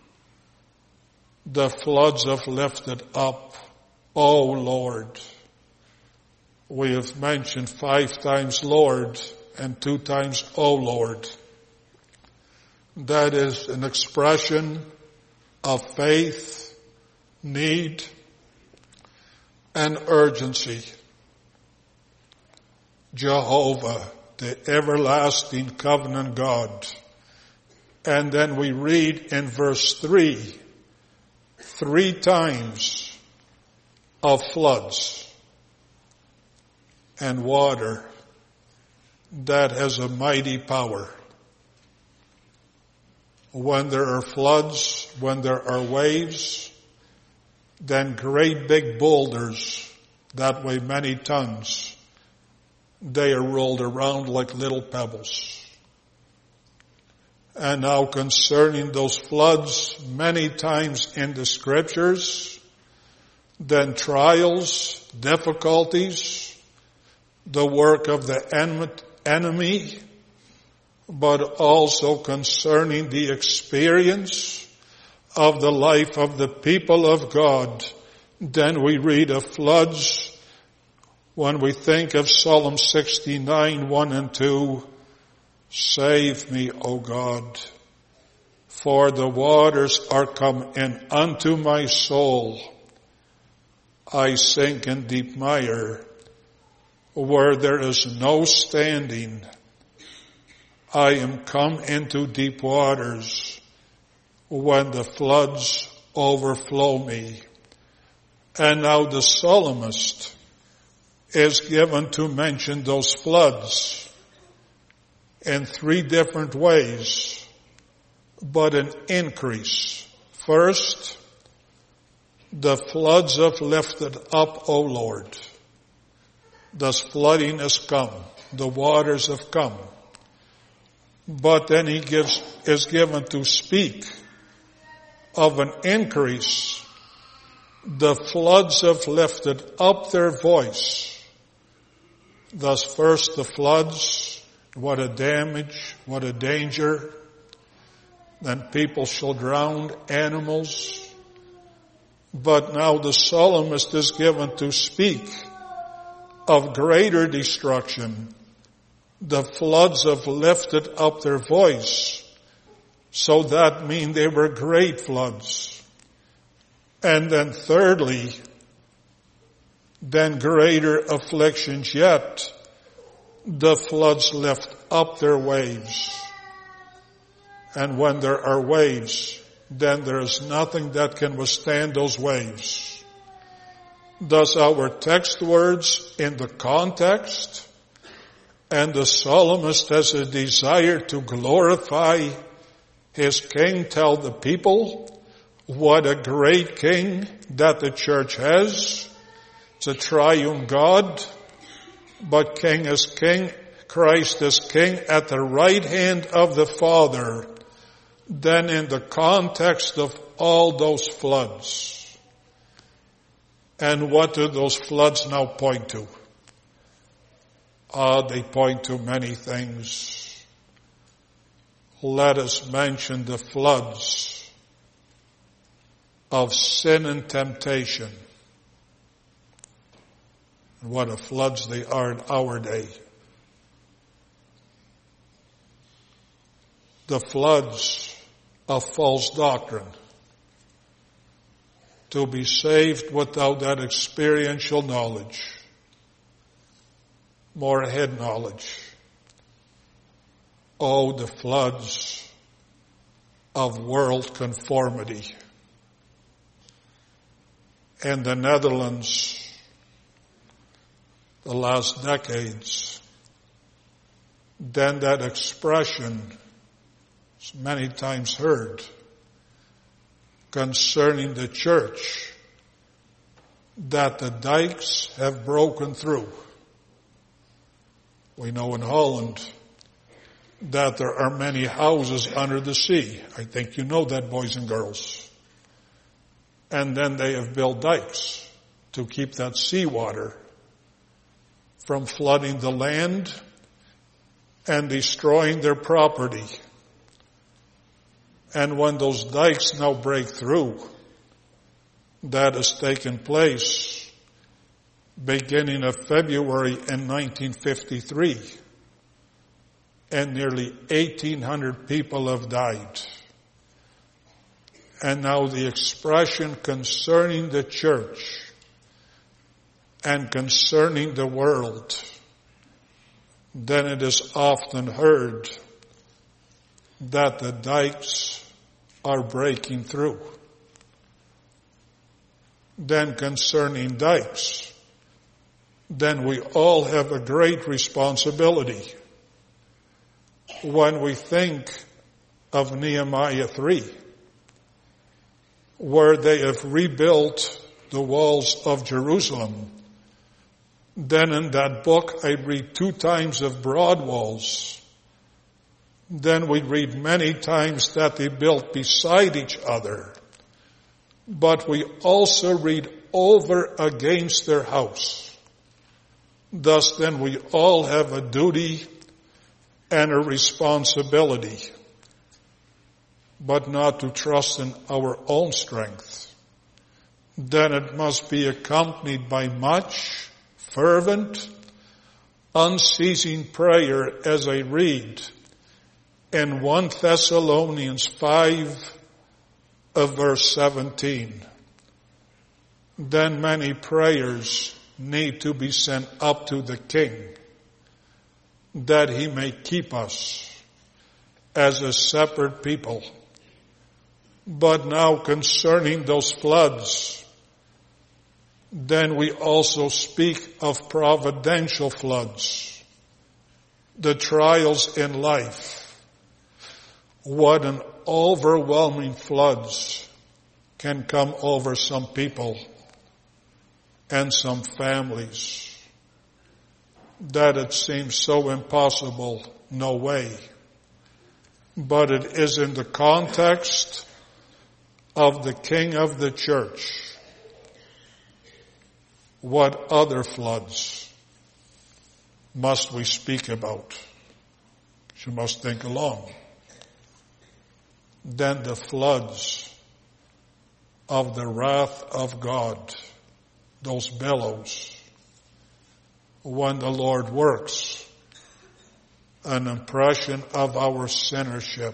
The floods have lifted up, O Lord. We have mentioned five times Lord and two times O Lord. That is an expression of faith, need, and urgency. Jehovah, the everlasting covenant God. And then we read in verse three, three times of floods and water that has a mighty power. When there are floods, when there are waves, then great big boulders that weigh many tons, they are rolled around like little pebbles. And now concerning those floods, many times in the scriptures, then trials, difficulties, the work of the enemy, but also concerning the experience of the life of the people of God. Then we read of floods. When we think of Psalm sixty-nine, one and two, save me, O God, for the waters are come in unto my soul. I sink in deep mire, where there is no standing. I am come into deep waters, when the floods overflow me. And now the psalmist is given to mention those floods in three different ways, but an increase. First, the floods have lifted up, O Lord. Thus flooding has come. The waters have come. But then he gives, is given to speak of an increase. The floods have lifted up their voice. Thus first the floods, what a damage, what a danger. Then people shall drown, animals. But now the psalmist is given to speak of greater destruction. The floods have lifted up their voice. So that means they were great floods. And then thirdly, then greater afflictions yet. The floods lift up their waves. And when there are waves, then there is nothing that can withstand those waves. Thus our text words in the context, and the psalmist has a desire to glorify his king, tell the people what a great king that the church has. It's a triune God, but king is king, Christ is king at the right hand of the Father. Then in the context of all those floods. And what do those floods now point to? Ah, they point to many things. Let us mention the floods of sin and temptation. And what a floods they are in our day. The floods of false doctrine. To be saved without that experiential knowledge. More head knowledge. Oh, the floods of world conformity. In the Netherlands, the last decades, then that expression is many times heard concerning the church, that the dikes have broken through. We know in Holland that there are many houses under the sea. I think you know that, boys and girls. And then they have built dikes to keep that seawater from flooding the land and destroying their property. And when those dikes now break through, that has taken place beginning of February in nineteen fifty-three. And nearly eighteen hundred people have died. And now the expression concerning the church and concerning the world, then it is often heard that the dikes are breaking through. Then concerning dikes, then we all have a great responsibility. When we think of Nehemiah three, where they have rebuilt the walls of Jerusalem, then in that book I read two times of broad walls. Then we read many times that they built beside each other. But we also read over against their house. Thus then we all have a duty and a responsibility, but not to trust in our own strength. Then it must be accompanied by much fervent, unceasing prayer, as I read in First Thessalonians five of verse seventeen. Then many prayers need to be sent up to the King, that he may keep us as a separate people. But now concerning those floods, then we also speak of providential floods, the trials in life. What an overwhelming floods can come over some people and some families that it seems so impossible, no way. But it is in the context of the King of the church. What other floods must we speak about? She must think along. Then the floods of the wrath of God, those billows, when the Lord works an impression of our sinnership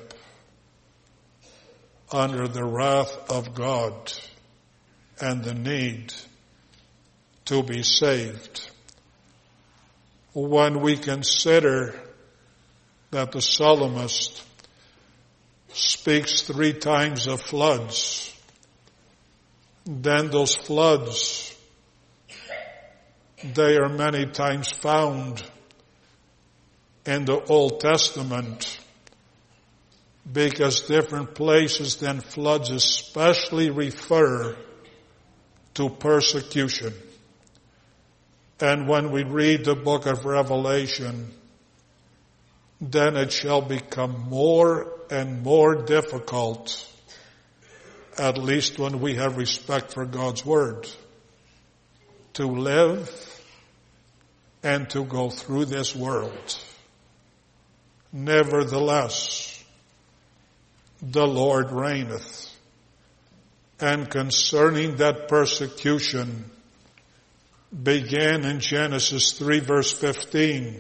under the wrath of God and the need to be saved. When we consider that the psalmist speaks three times of floods, then those floods, they are many times found in the Old Testament, because different places then floods especially refer to persecution. And when we read the book of Revelation, then it shall become more and more difficult, at least when we have respect for God's word, to live and to go through this world. Nevertheless, the Lord reigneth. And concerning that persecution, began in Genesis three verse fifteen.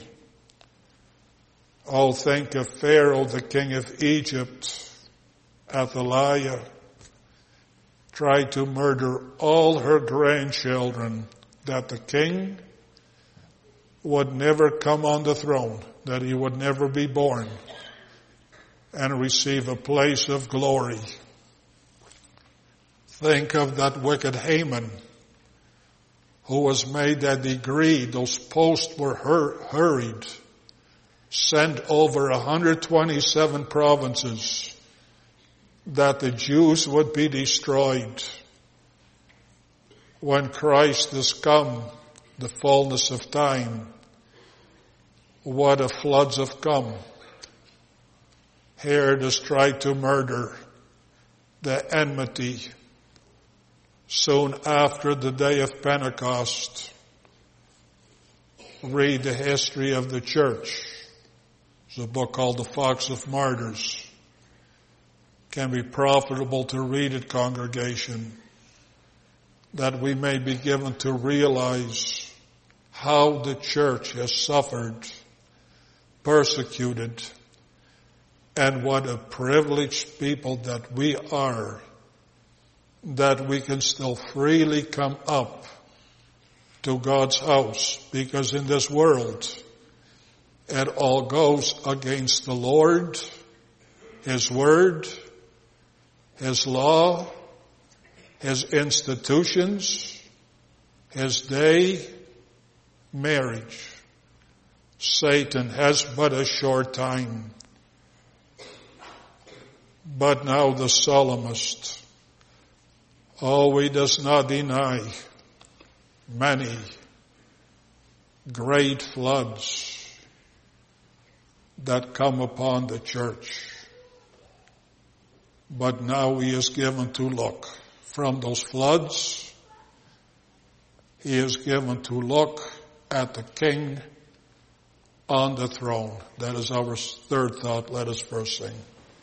Oh, think of Pharaoh, the king of Egypt, Athaliah, tried to murder all her grandchildren, that the king would never come on the throne, that he would never be born and receive a place of glory. Think of that wicked Haman, who was made that decree. Those posts were hur- hurried, sent over one hundred twenty-seven provinces, that the Jews would be destroyed. When Christ has come, the fullness of time, what a floods have come. Herod has tried to murder, the enmity. Soon after the day of Pentecost, read the history of the church. There's a book called The Fox of Martyrs. Can be profitable to read it, congregation, that we may be given to realize how the church has suffered, persecuted, and what a privileged people that we are, that we can still freely come up to God's house, because in this world it all goes against the Lord, His Word, His law, His institutions, His day, marriage. Satan has but a short time. But now the psalmist, oh, he does not deny many great floods that come upon the church. But now he is given to look from those floods. He is given to look at the King on the throne. That is our third thought. Let us first sing.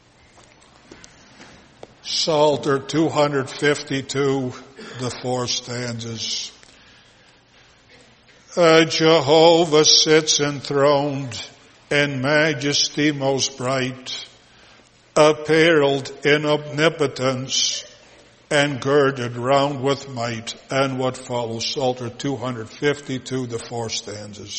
Psalter two fifty-two, the four stanzas. Uh, Jehovah sits enthroned in majesty most bright, apparelled in omnipotence, and girded round with might. And what follows, Psalter two fifty-two, the four stanzas.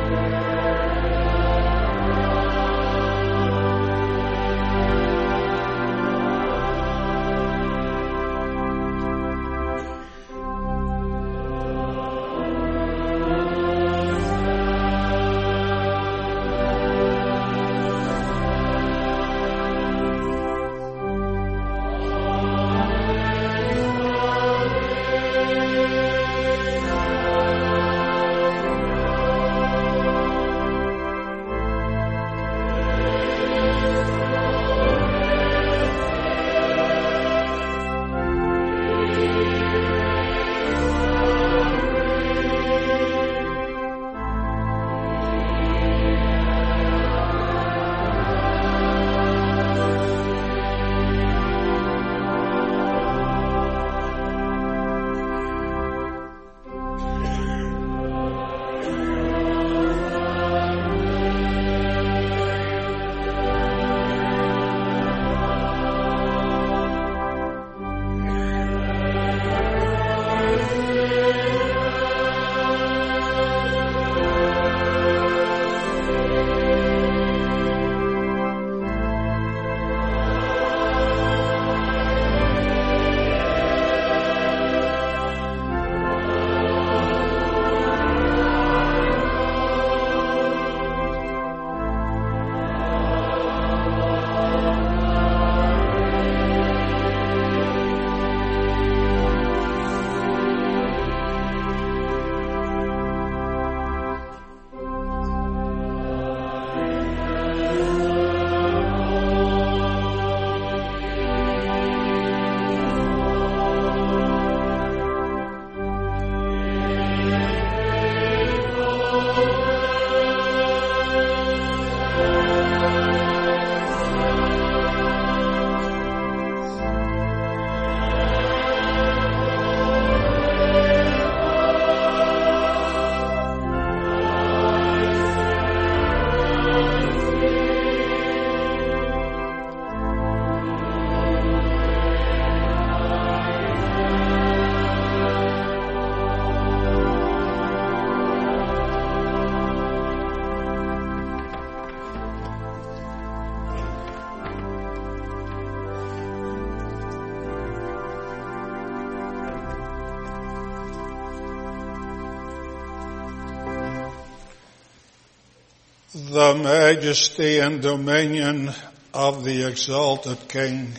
The majesty and dominion of the exalted King,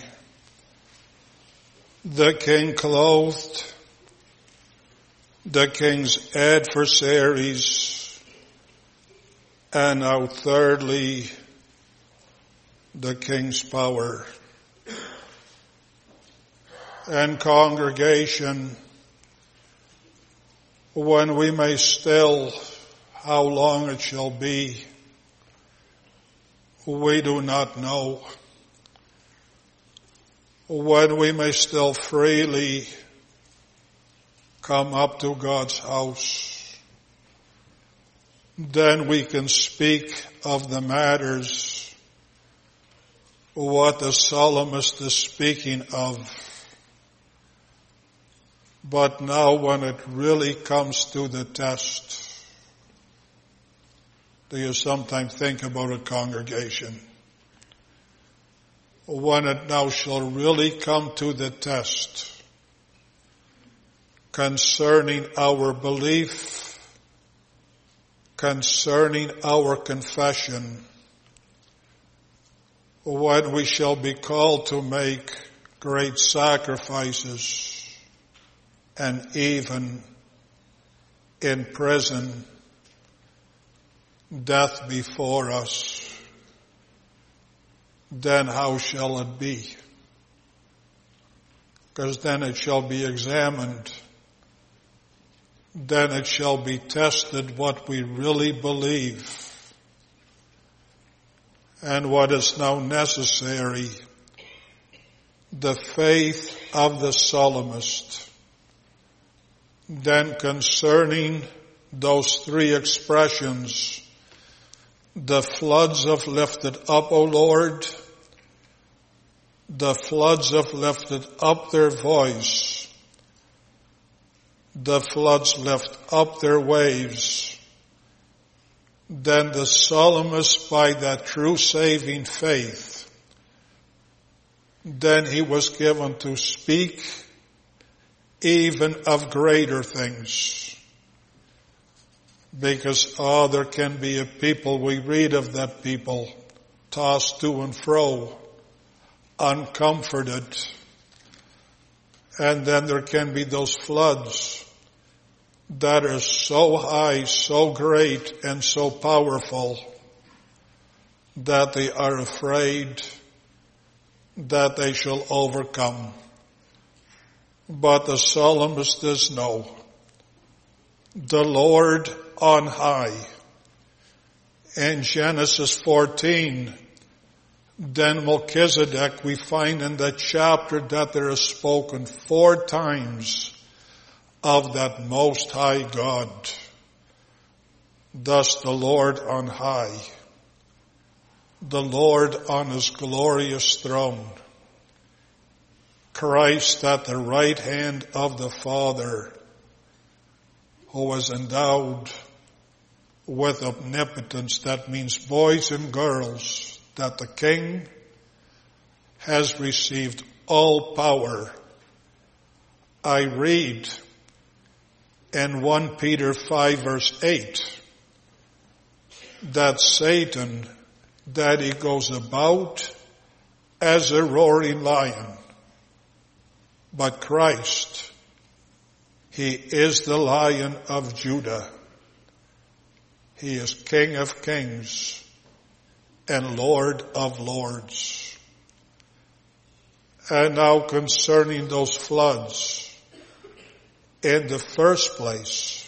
the King clothed, the King's adversaries, and now thirdly, the King's power. And congregation, when we may still, how long it shall be, we do not know. When we may still freely come up to God's house, then we can speak of the matters what the psalmist is speaking of. But now when it really comes to the test, do you sometimes think about a congregation? When it now shall really come to the test concerning our belief, concerning our confession, when we shall be called to make great sacrifices and even in prison, death before us, then how shall it be? Because then it shall be examined. Then it shall be tested what we really believe and what is now necessary, the faith of the psalmist. Then concerning those three expressions, the floods have lifted up, O Lord, the floods have lifted up their voice, the floods lift up their waves, then the psalmist, by that true saving faith, then he was given to speak even of greater things. Because, oh, there can be a people, we read of that people, tossed to and fro, uncomforted. And then there can be those floods that are so high, so great, and so powerful that they are afraid that they shall overcome. But the psalmist does know the Lord on high. In Genesis fourteen, then Melchizedek, we find in that chapter that there is spoken four times of that Most High God. Thus the Lord on high, the Lord on his glorious throne, Christ at the right hand of the Father, who was endowed with omnipotence. That means boys and girls, that the King has received all power. I read in First Peter five verse eight that Satan, that he goes about as a roaring lion, but Christ, he is the Lion of Judah. He is King of kings and Lord of lords. And now concerning those floods, in the first place,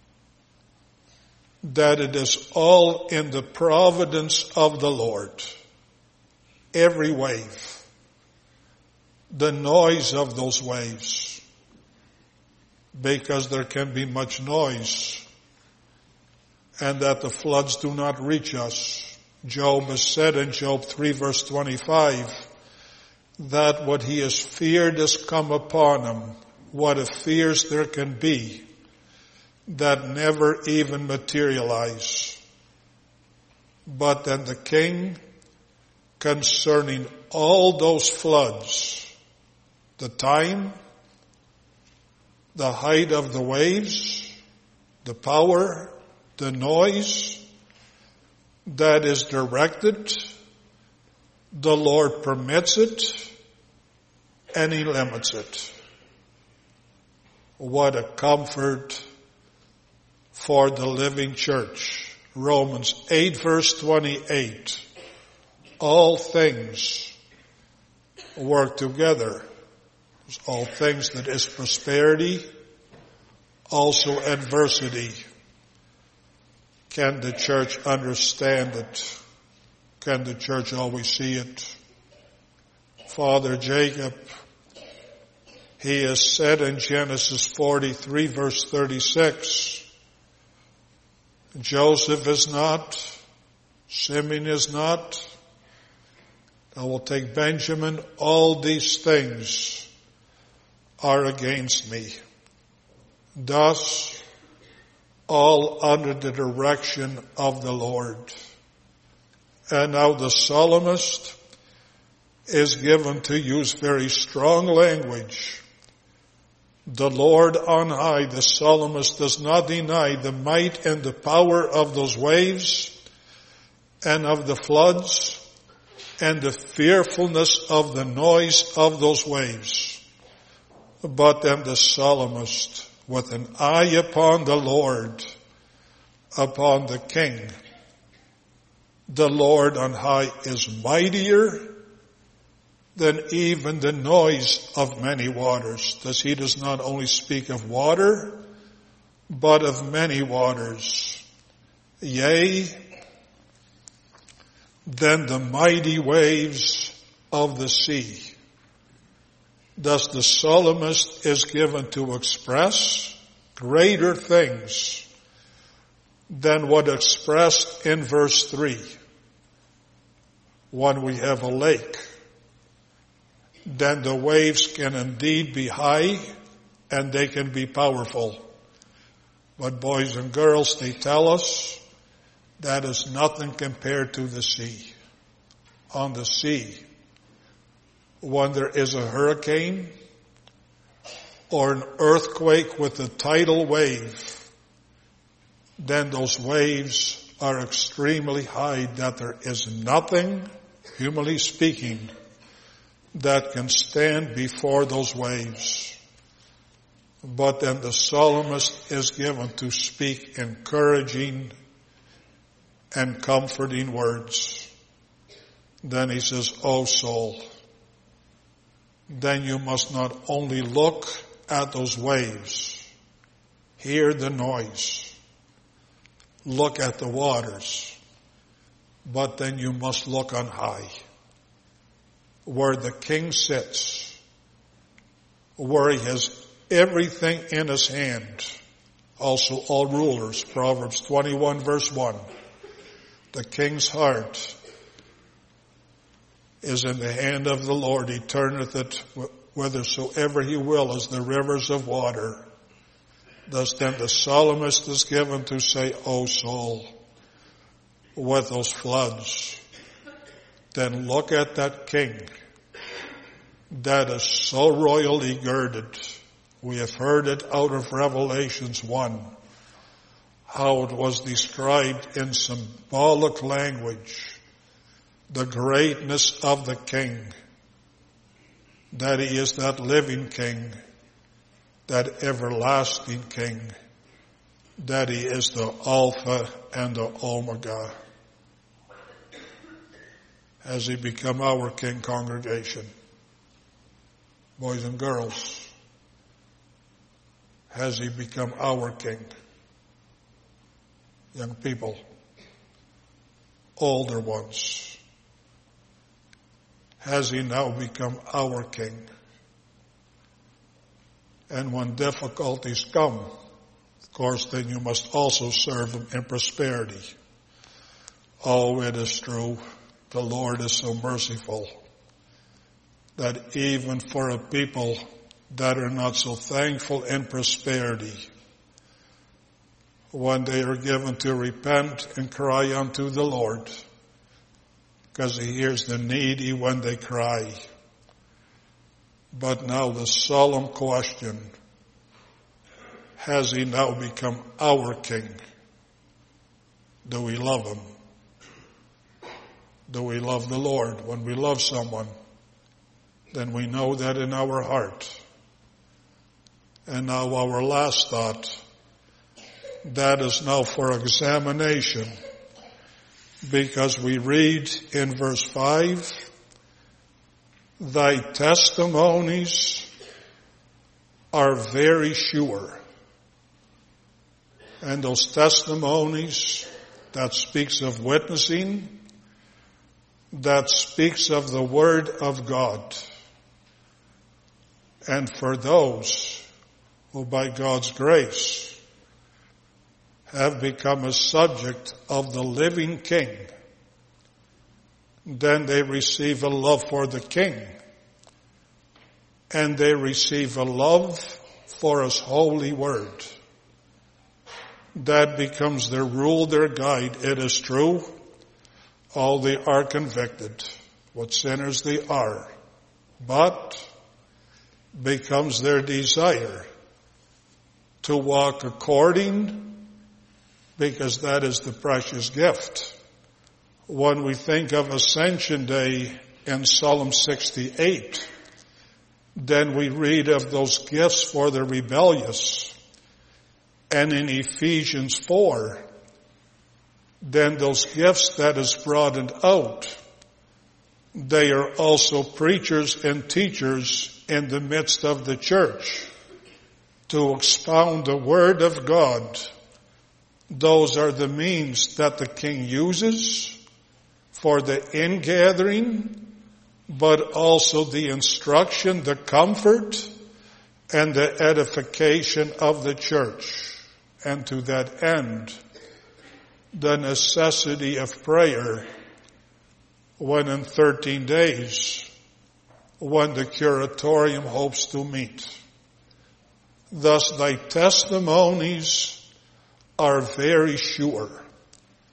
that it is all in the providence of the Lord. Every wave, the noise of those waves, because there can be much noise, and that the floods do not reach us. Job has said in Job three verse twenty-five, that what he has feared has come upon him. What if fears there can be that never even materialize. But then the King, concerning all those floods, the time, the height of the waves, the power, the noise that is directed, the Lord permits it and he limits it. What a comfort for the living church. Romans eight verse twenty-eight. All things work together. All things that is prosperity, also adversity. Can the church understand it? Can the church always see it? Father Jacob, he has said in Genesis forty-three verse thirty-six, Joseph is not, Simeon is not, I will take Benjamin, all these things are against me. Thus, all under the direction of the Lord. And now the psalmist is given to use very strong language. The Lord on high, the psalmist does not deny the might and the power of those waves and of the floods and the fearfulness of the noise of those waves. But then the psalmist, with an eye upon the Lord, upon the King, the Lord on high is mightier than even the noise of many waters. Thus he does not only speak of water, but of many waters. Yea, than the mighty waves of the sea. Thus the psalmist is given to express greater things than what expressed in verse three. When we have a lake, then the waves can indeed be high and they can be powerful. But boys and girls, they tell us that is nothing compared to the sea. On the sea, when there is a hurricane or an earthquake with a tidal wave, then those waves are extremely high, that there is nothing, humanly speaking, that can stand before those waves. But then the psalmist is given to speak encouraging and comforting words. Then he says, O soul, then you must not only look at those waves, hear the noise, look at the waters, but then you must look on high, where the king sits, where he has everything in his hand. Also all rulers, Proverbs twenty-one verse one. The king's heart is in the hand of the Lord. He turneth it whithersoever he will, as the rivers of water. Thus then the psalmist is given to say, O soul, with those floods, then look at that king that is so royally girded. We have heard it out of Revelations one, how it was described in symbolic language, the greatness of the king, that he is that living king, that everlasting king, that he is the Alpha and the Omega. Has he become our king, congregation? Boys and girls, has he become our king? Young people, older ones, has he now become our king? And when difficulties come, of course, then you must also serve him in prosperity. Oh, it is true. The Lord is so merciful that even for a people that are not so thankful in prosperity, when they are given to repent and cry unto the Lord, because he hears the needy when they cry. But now the solemn question, has he now become our king? Do we love him? Do we love the Lord? When we love someone, then we know that in our heart. And now our last thought, that is now for examination, because we read in verse five, thy testimonies are very sure. And those testimonies, that speaks of witnessing, that speaks of the Word of God. And for those who by God's grace have become a subject of the living King, then they receive a love for the King, and they receive a love for His holy word. That becomes their rule, their guide. It is true, all they are convicted, what sinners they are, but becomes their desire to walk according, because that is the precious gift. When we think of Ascension Day in Psalm sixty-eight, then we read of those gifts for the rebellious. And in Ephesians four, then those gifts that is broadened out, they are also preachers and teachers in the midst of the church to expound the Word of God. Those are the means that the King uses for the ingathering, but also the instruction, the comfort, and the edification of the church. And to that end, the necessity of prayer, when in thirteen days, when the curatorium hopes to meet. Thus thy testimonies are very sure.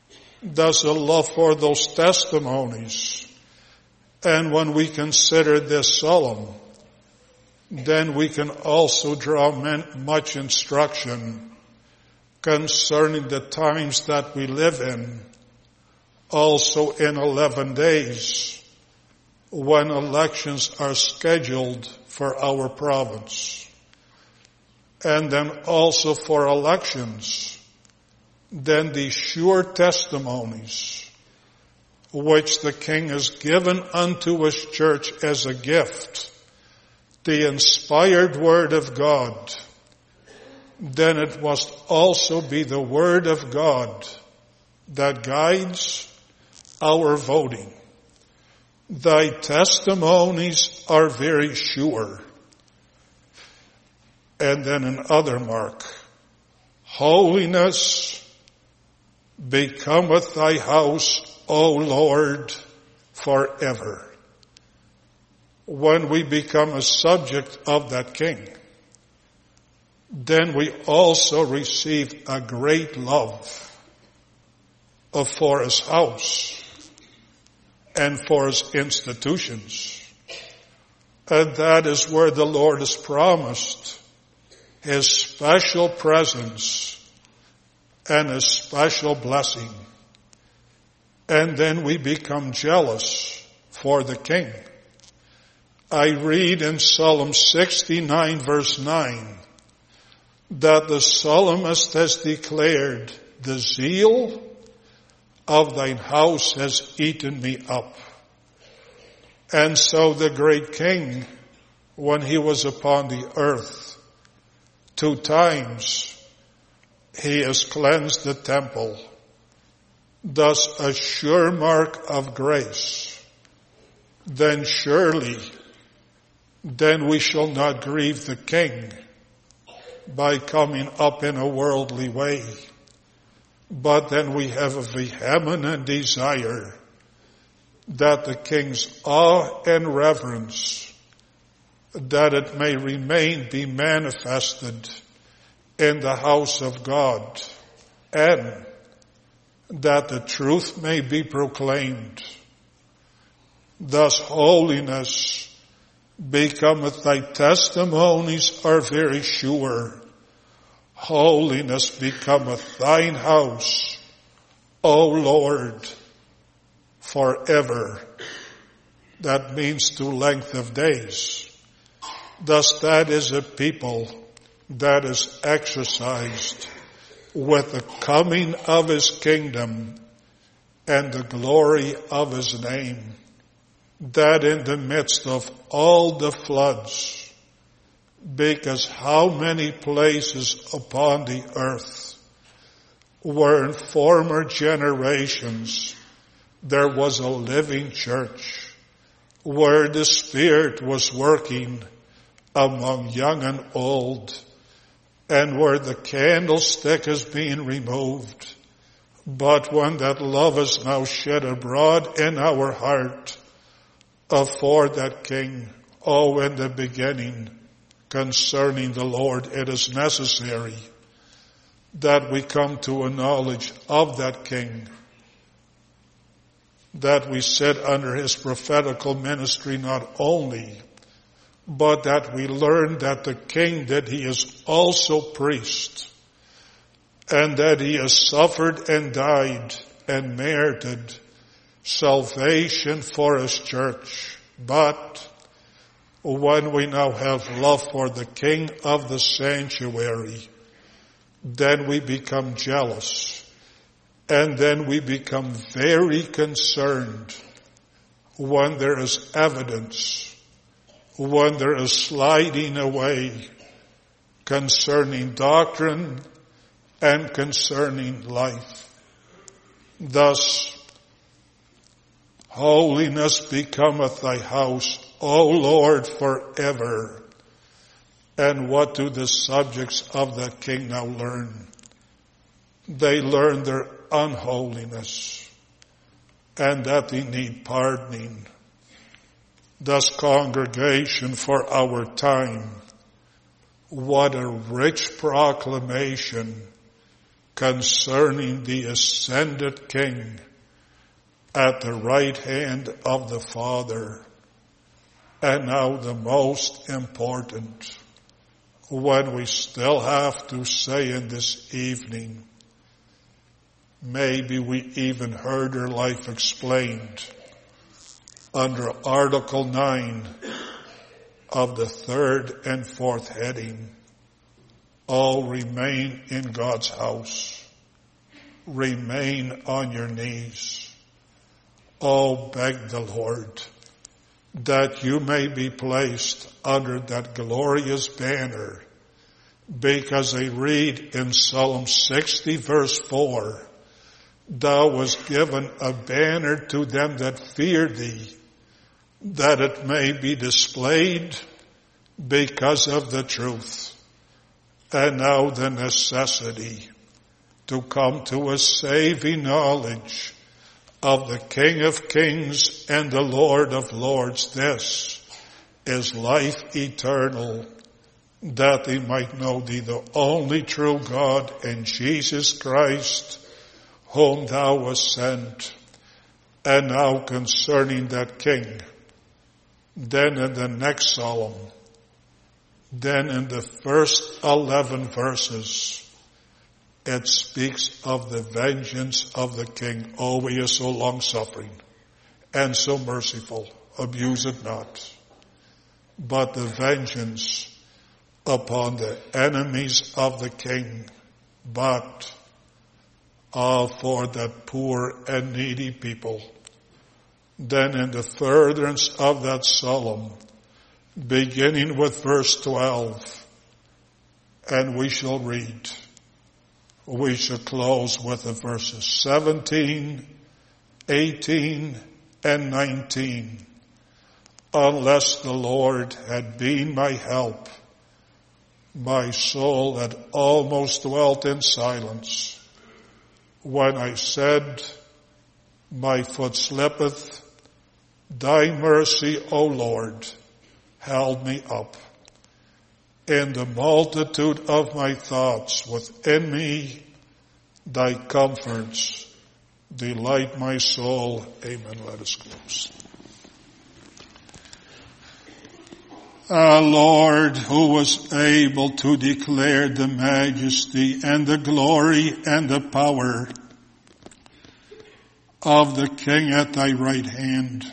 thus a love for those testimonies. And when we consider this solemn, then we can also draw much instruction concerning the times that we live in, also in eleven days, when elections are scheduled for our province. And then also for elections, then the sure testimonies which the King has given unto his church as a gift, the inspired word of God, then it must also be the word of God that guides our voting. Thy testimonies are very sure. And then another mark, holiness becometh thy house, O Lord, forever. When we become a subject of that King, then we also receive a great love for his house and for his institutions. And that is where the Lord has promised his special presence and his special blessing. And then we become jealous for the King. I read in Psalm sixty-nine verse nine that the psalmist has declared, the zeal of thine house has eaten me up. And so the great King, when he was upon the earth, two times he has cleansed the temple, thus a sure mark of grace. Then surely, then we shall not grieve the King by coming up in a worldly way. But then we have a vehement desire that the King's awe and reverence, that it may remain, be manifested in the house of God, and that the truth may be proclaimed. Thus holiness becometh thy testimonies are very sure. Holiness becometh thine house, O Lord, forever. That means to length of days. Thus that is a people that is exercised with the coming of his kingdom and the glory of his name. That in the midst of all the floods, because how many places upon the earth where in former generations there was a living church, where the Spirit was working among young and old, and where the candlestick is being removed. But when that love is now shed abroad in our heart, for that King, oh, in the beginning, concerning the Lord, it is necessary that we come to a knowledge of that King, that we sit under his prophetical ministry not only, but that we learn that the King, that he is also priest, and that he has suffered and died and merited salvation for his church. But when we now have love for the King of the sanctuary, then we become jealous, and then we become very concerned when there is evidence, when there is sliding away concerning doctrine and concerning life. Thus, holiness becometh thy house, O Lord, forever. And what do the subjects of that King now learn? They learn their unholiness and that they need pardoning. Thus, congregation, for our time, what a rich proclamation concerning the ascended King at the right hand of the Father. And now the most important, when we still have to say in this evening, maybe we even heard her life explained under Article nine of the third and fourth heading. Oh, remain in God's house. Remain on your knees. Oh, beg the Lord that you may be placed under that glorious banner, because I read in Psalm sixty verse four, thou wast given a banner to them that fear thee, that it may be displayed because of the truth. And now the necessity to come to a saving knowledge of the King of Kings and the Lord of Lords. This is life eternal, that they might know thee, the only true God, and Jesus Christ, whom thou wast sent. And now concerning that King, then in the next psalm, then in the first eleven verses, it speaks of the vengeance of the King. Oh, he is so long-suffering and so merciful. Abuse it not. But the vengeance upon the enemies of the King. But uh, for the poor and needy people. Then in the furtherance of that psalm, beginning with verse twelve, and we shall read, we shall close with the verses seventeen, eighteen, and nineteen. Unless the Lord had been my help, my soul had almost dwelt in silence. When I said, my foot slippeth, thy mercy, O Lord, held me up. In the multitude of my thoughts within me, thy comforts delight my soul. Amen. Let us close. Our Lord, who was able to declare the majesty and the glory and the power of the King at thy right hand,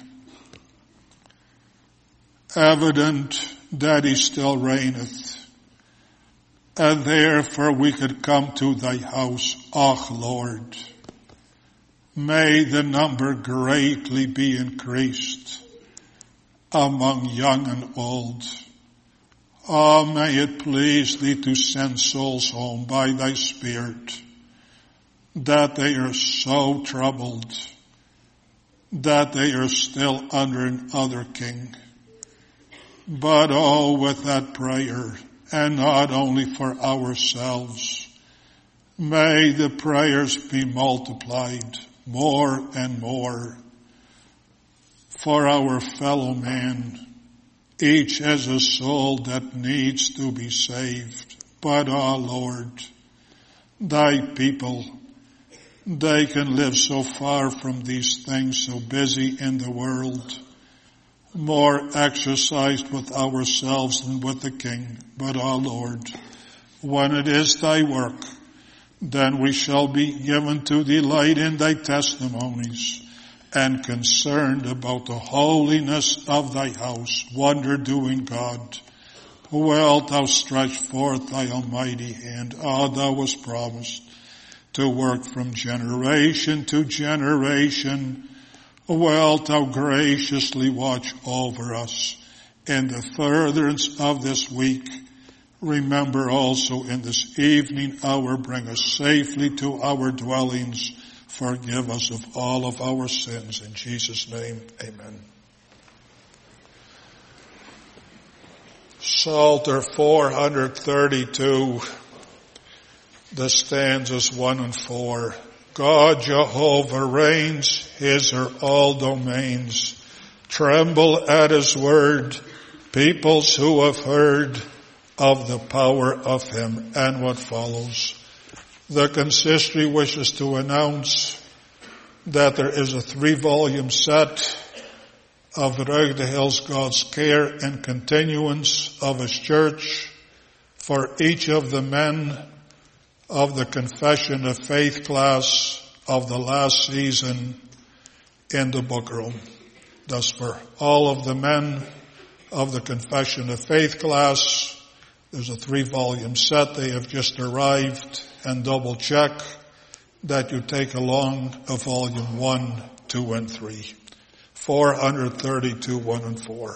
evident that he still reigneth, and therefore we could come to thy house. Och, Lord, may the number greatly be increased among young and old. Oh, may it please thee to send souls home by thy Spirit, that they are so troubled, that they are still under another king. But oh, with that prayer, and not only for ourselves, may the prayers be multiplied more and more for our fellow man. Each has a soul that needs to be saved. But oh Lord, thy people, they can live so far from these things, so busy in the world, more exercised with ourselves than with the King. But, our Lord, when it is thy work, then we shall be given to delight in thy testimonies and concerned about the holiness of thy house, wonder-doing God. Wilt thou stretch forth thy almighty hand? Ah, thou wast promised to work from generation to generation. Wilt thou graciously watch over us in the furtherance of this week? Remember also in this evening hour, bring us safely to our dwellings. Forgive us of all of our sins. In Jesus' name, amen. Psalter four thirty-two, the stanzas one and four. God Jehovah reigns, his are all domains. Tremble at his word, peoples who have heard of the power of him. And what follows? The consistory wishes to announce that there is a three-volume set of Ruig de Hills God's Care and Continuance of His Church for each of the men of the Confession of Faith class of the last season in the book room. Thus for all of the men of the Confession of Faith class, there's a three-volume set. They have just arrived, and double check that you take along a volume one, two, and three. four thirty-two, one and four.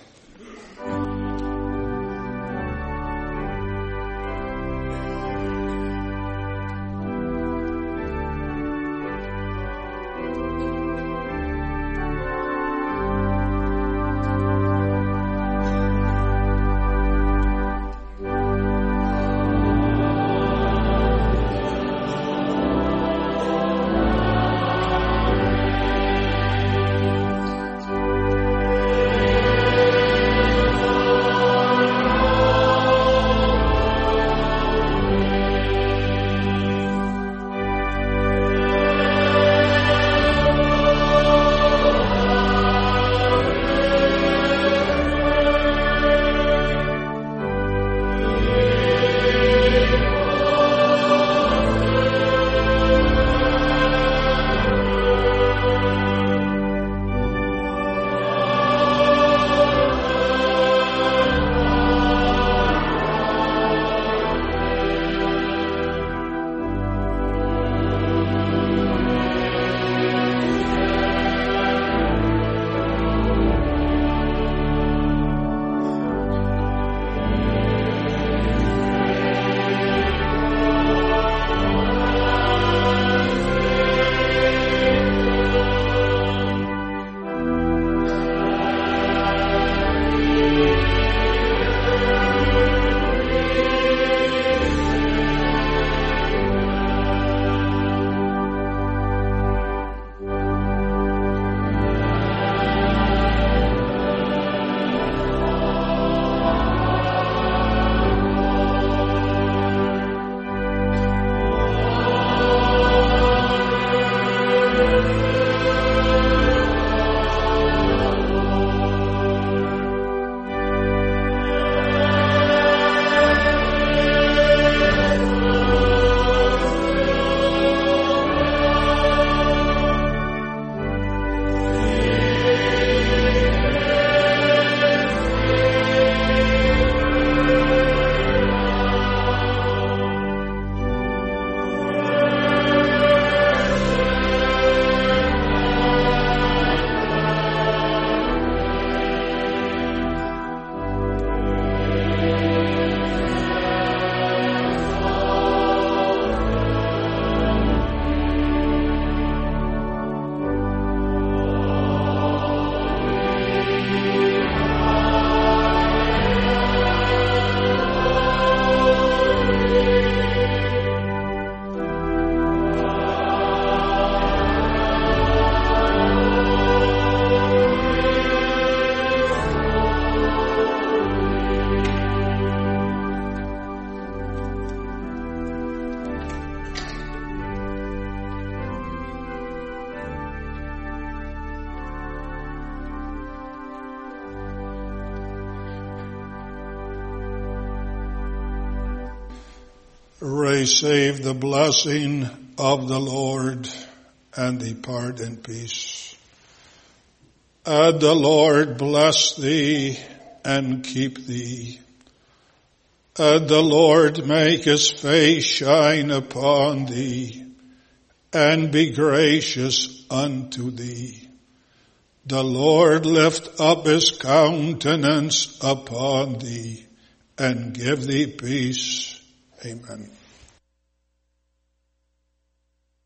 Receive the blessing of the Lord and depart in peace. And the Lord bless thee and keep thee. And the Lord make his face shine upon thee and be gracious unto thee. The Lord lift up his countenance upon thee and give thee peace. Amen.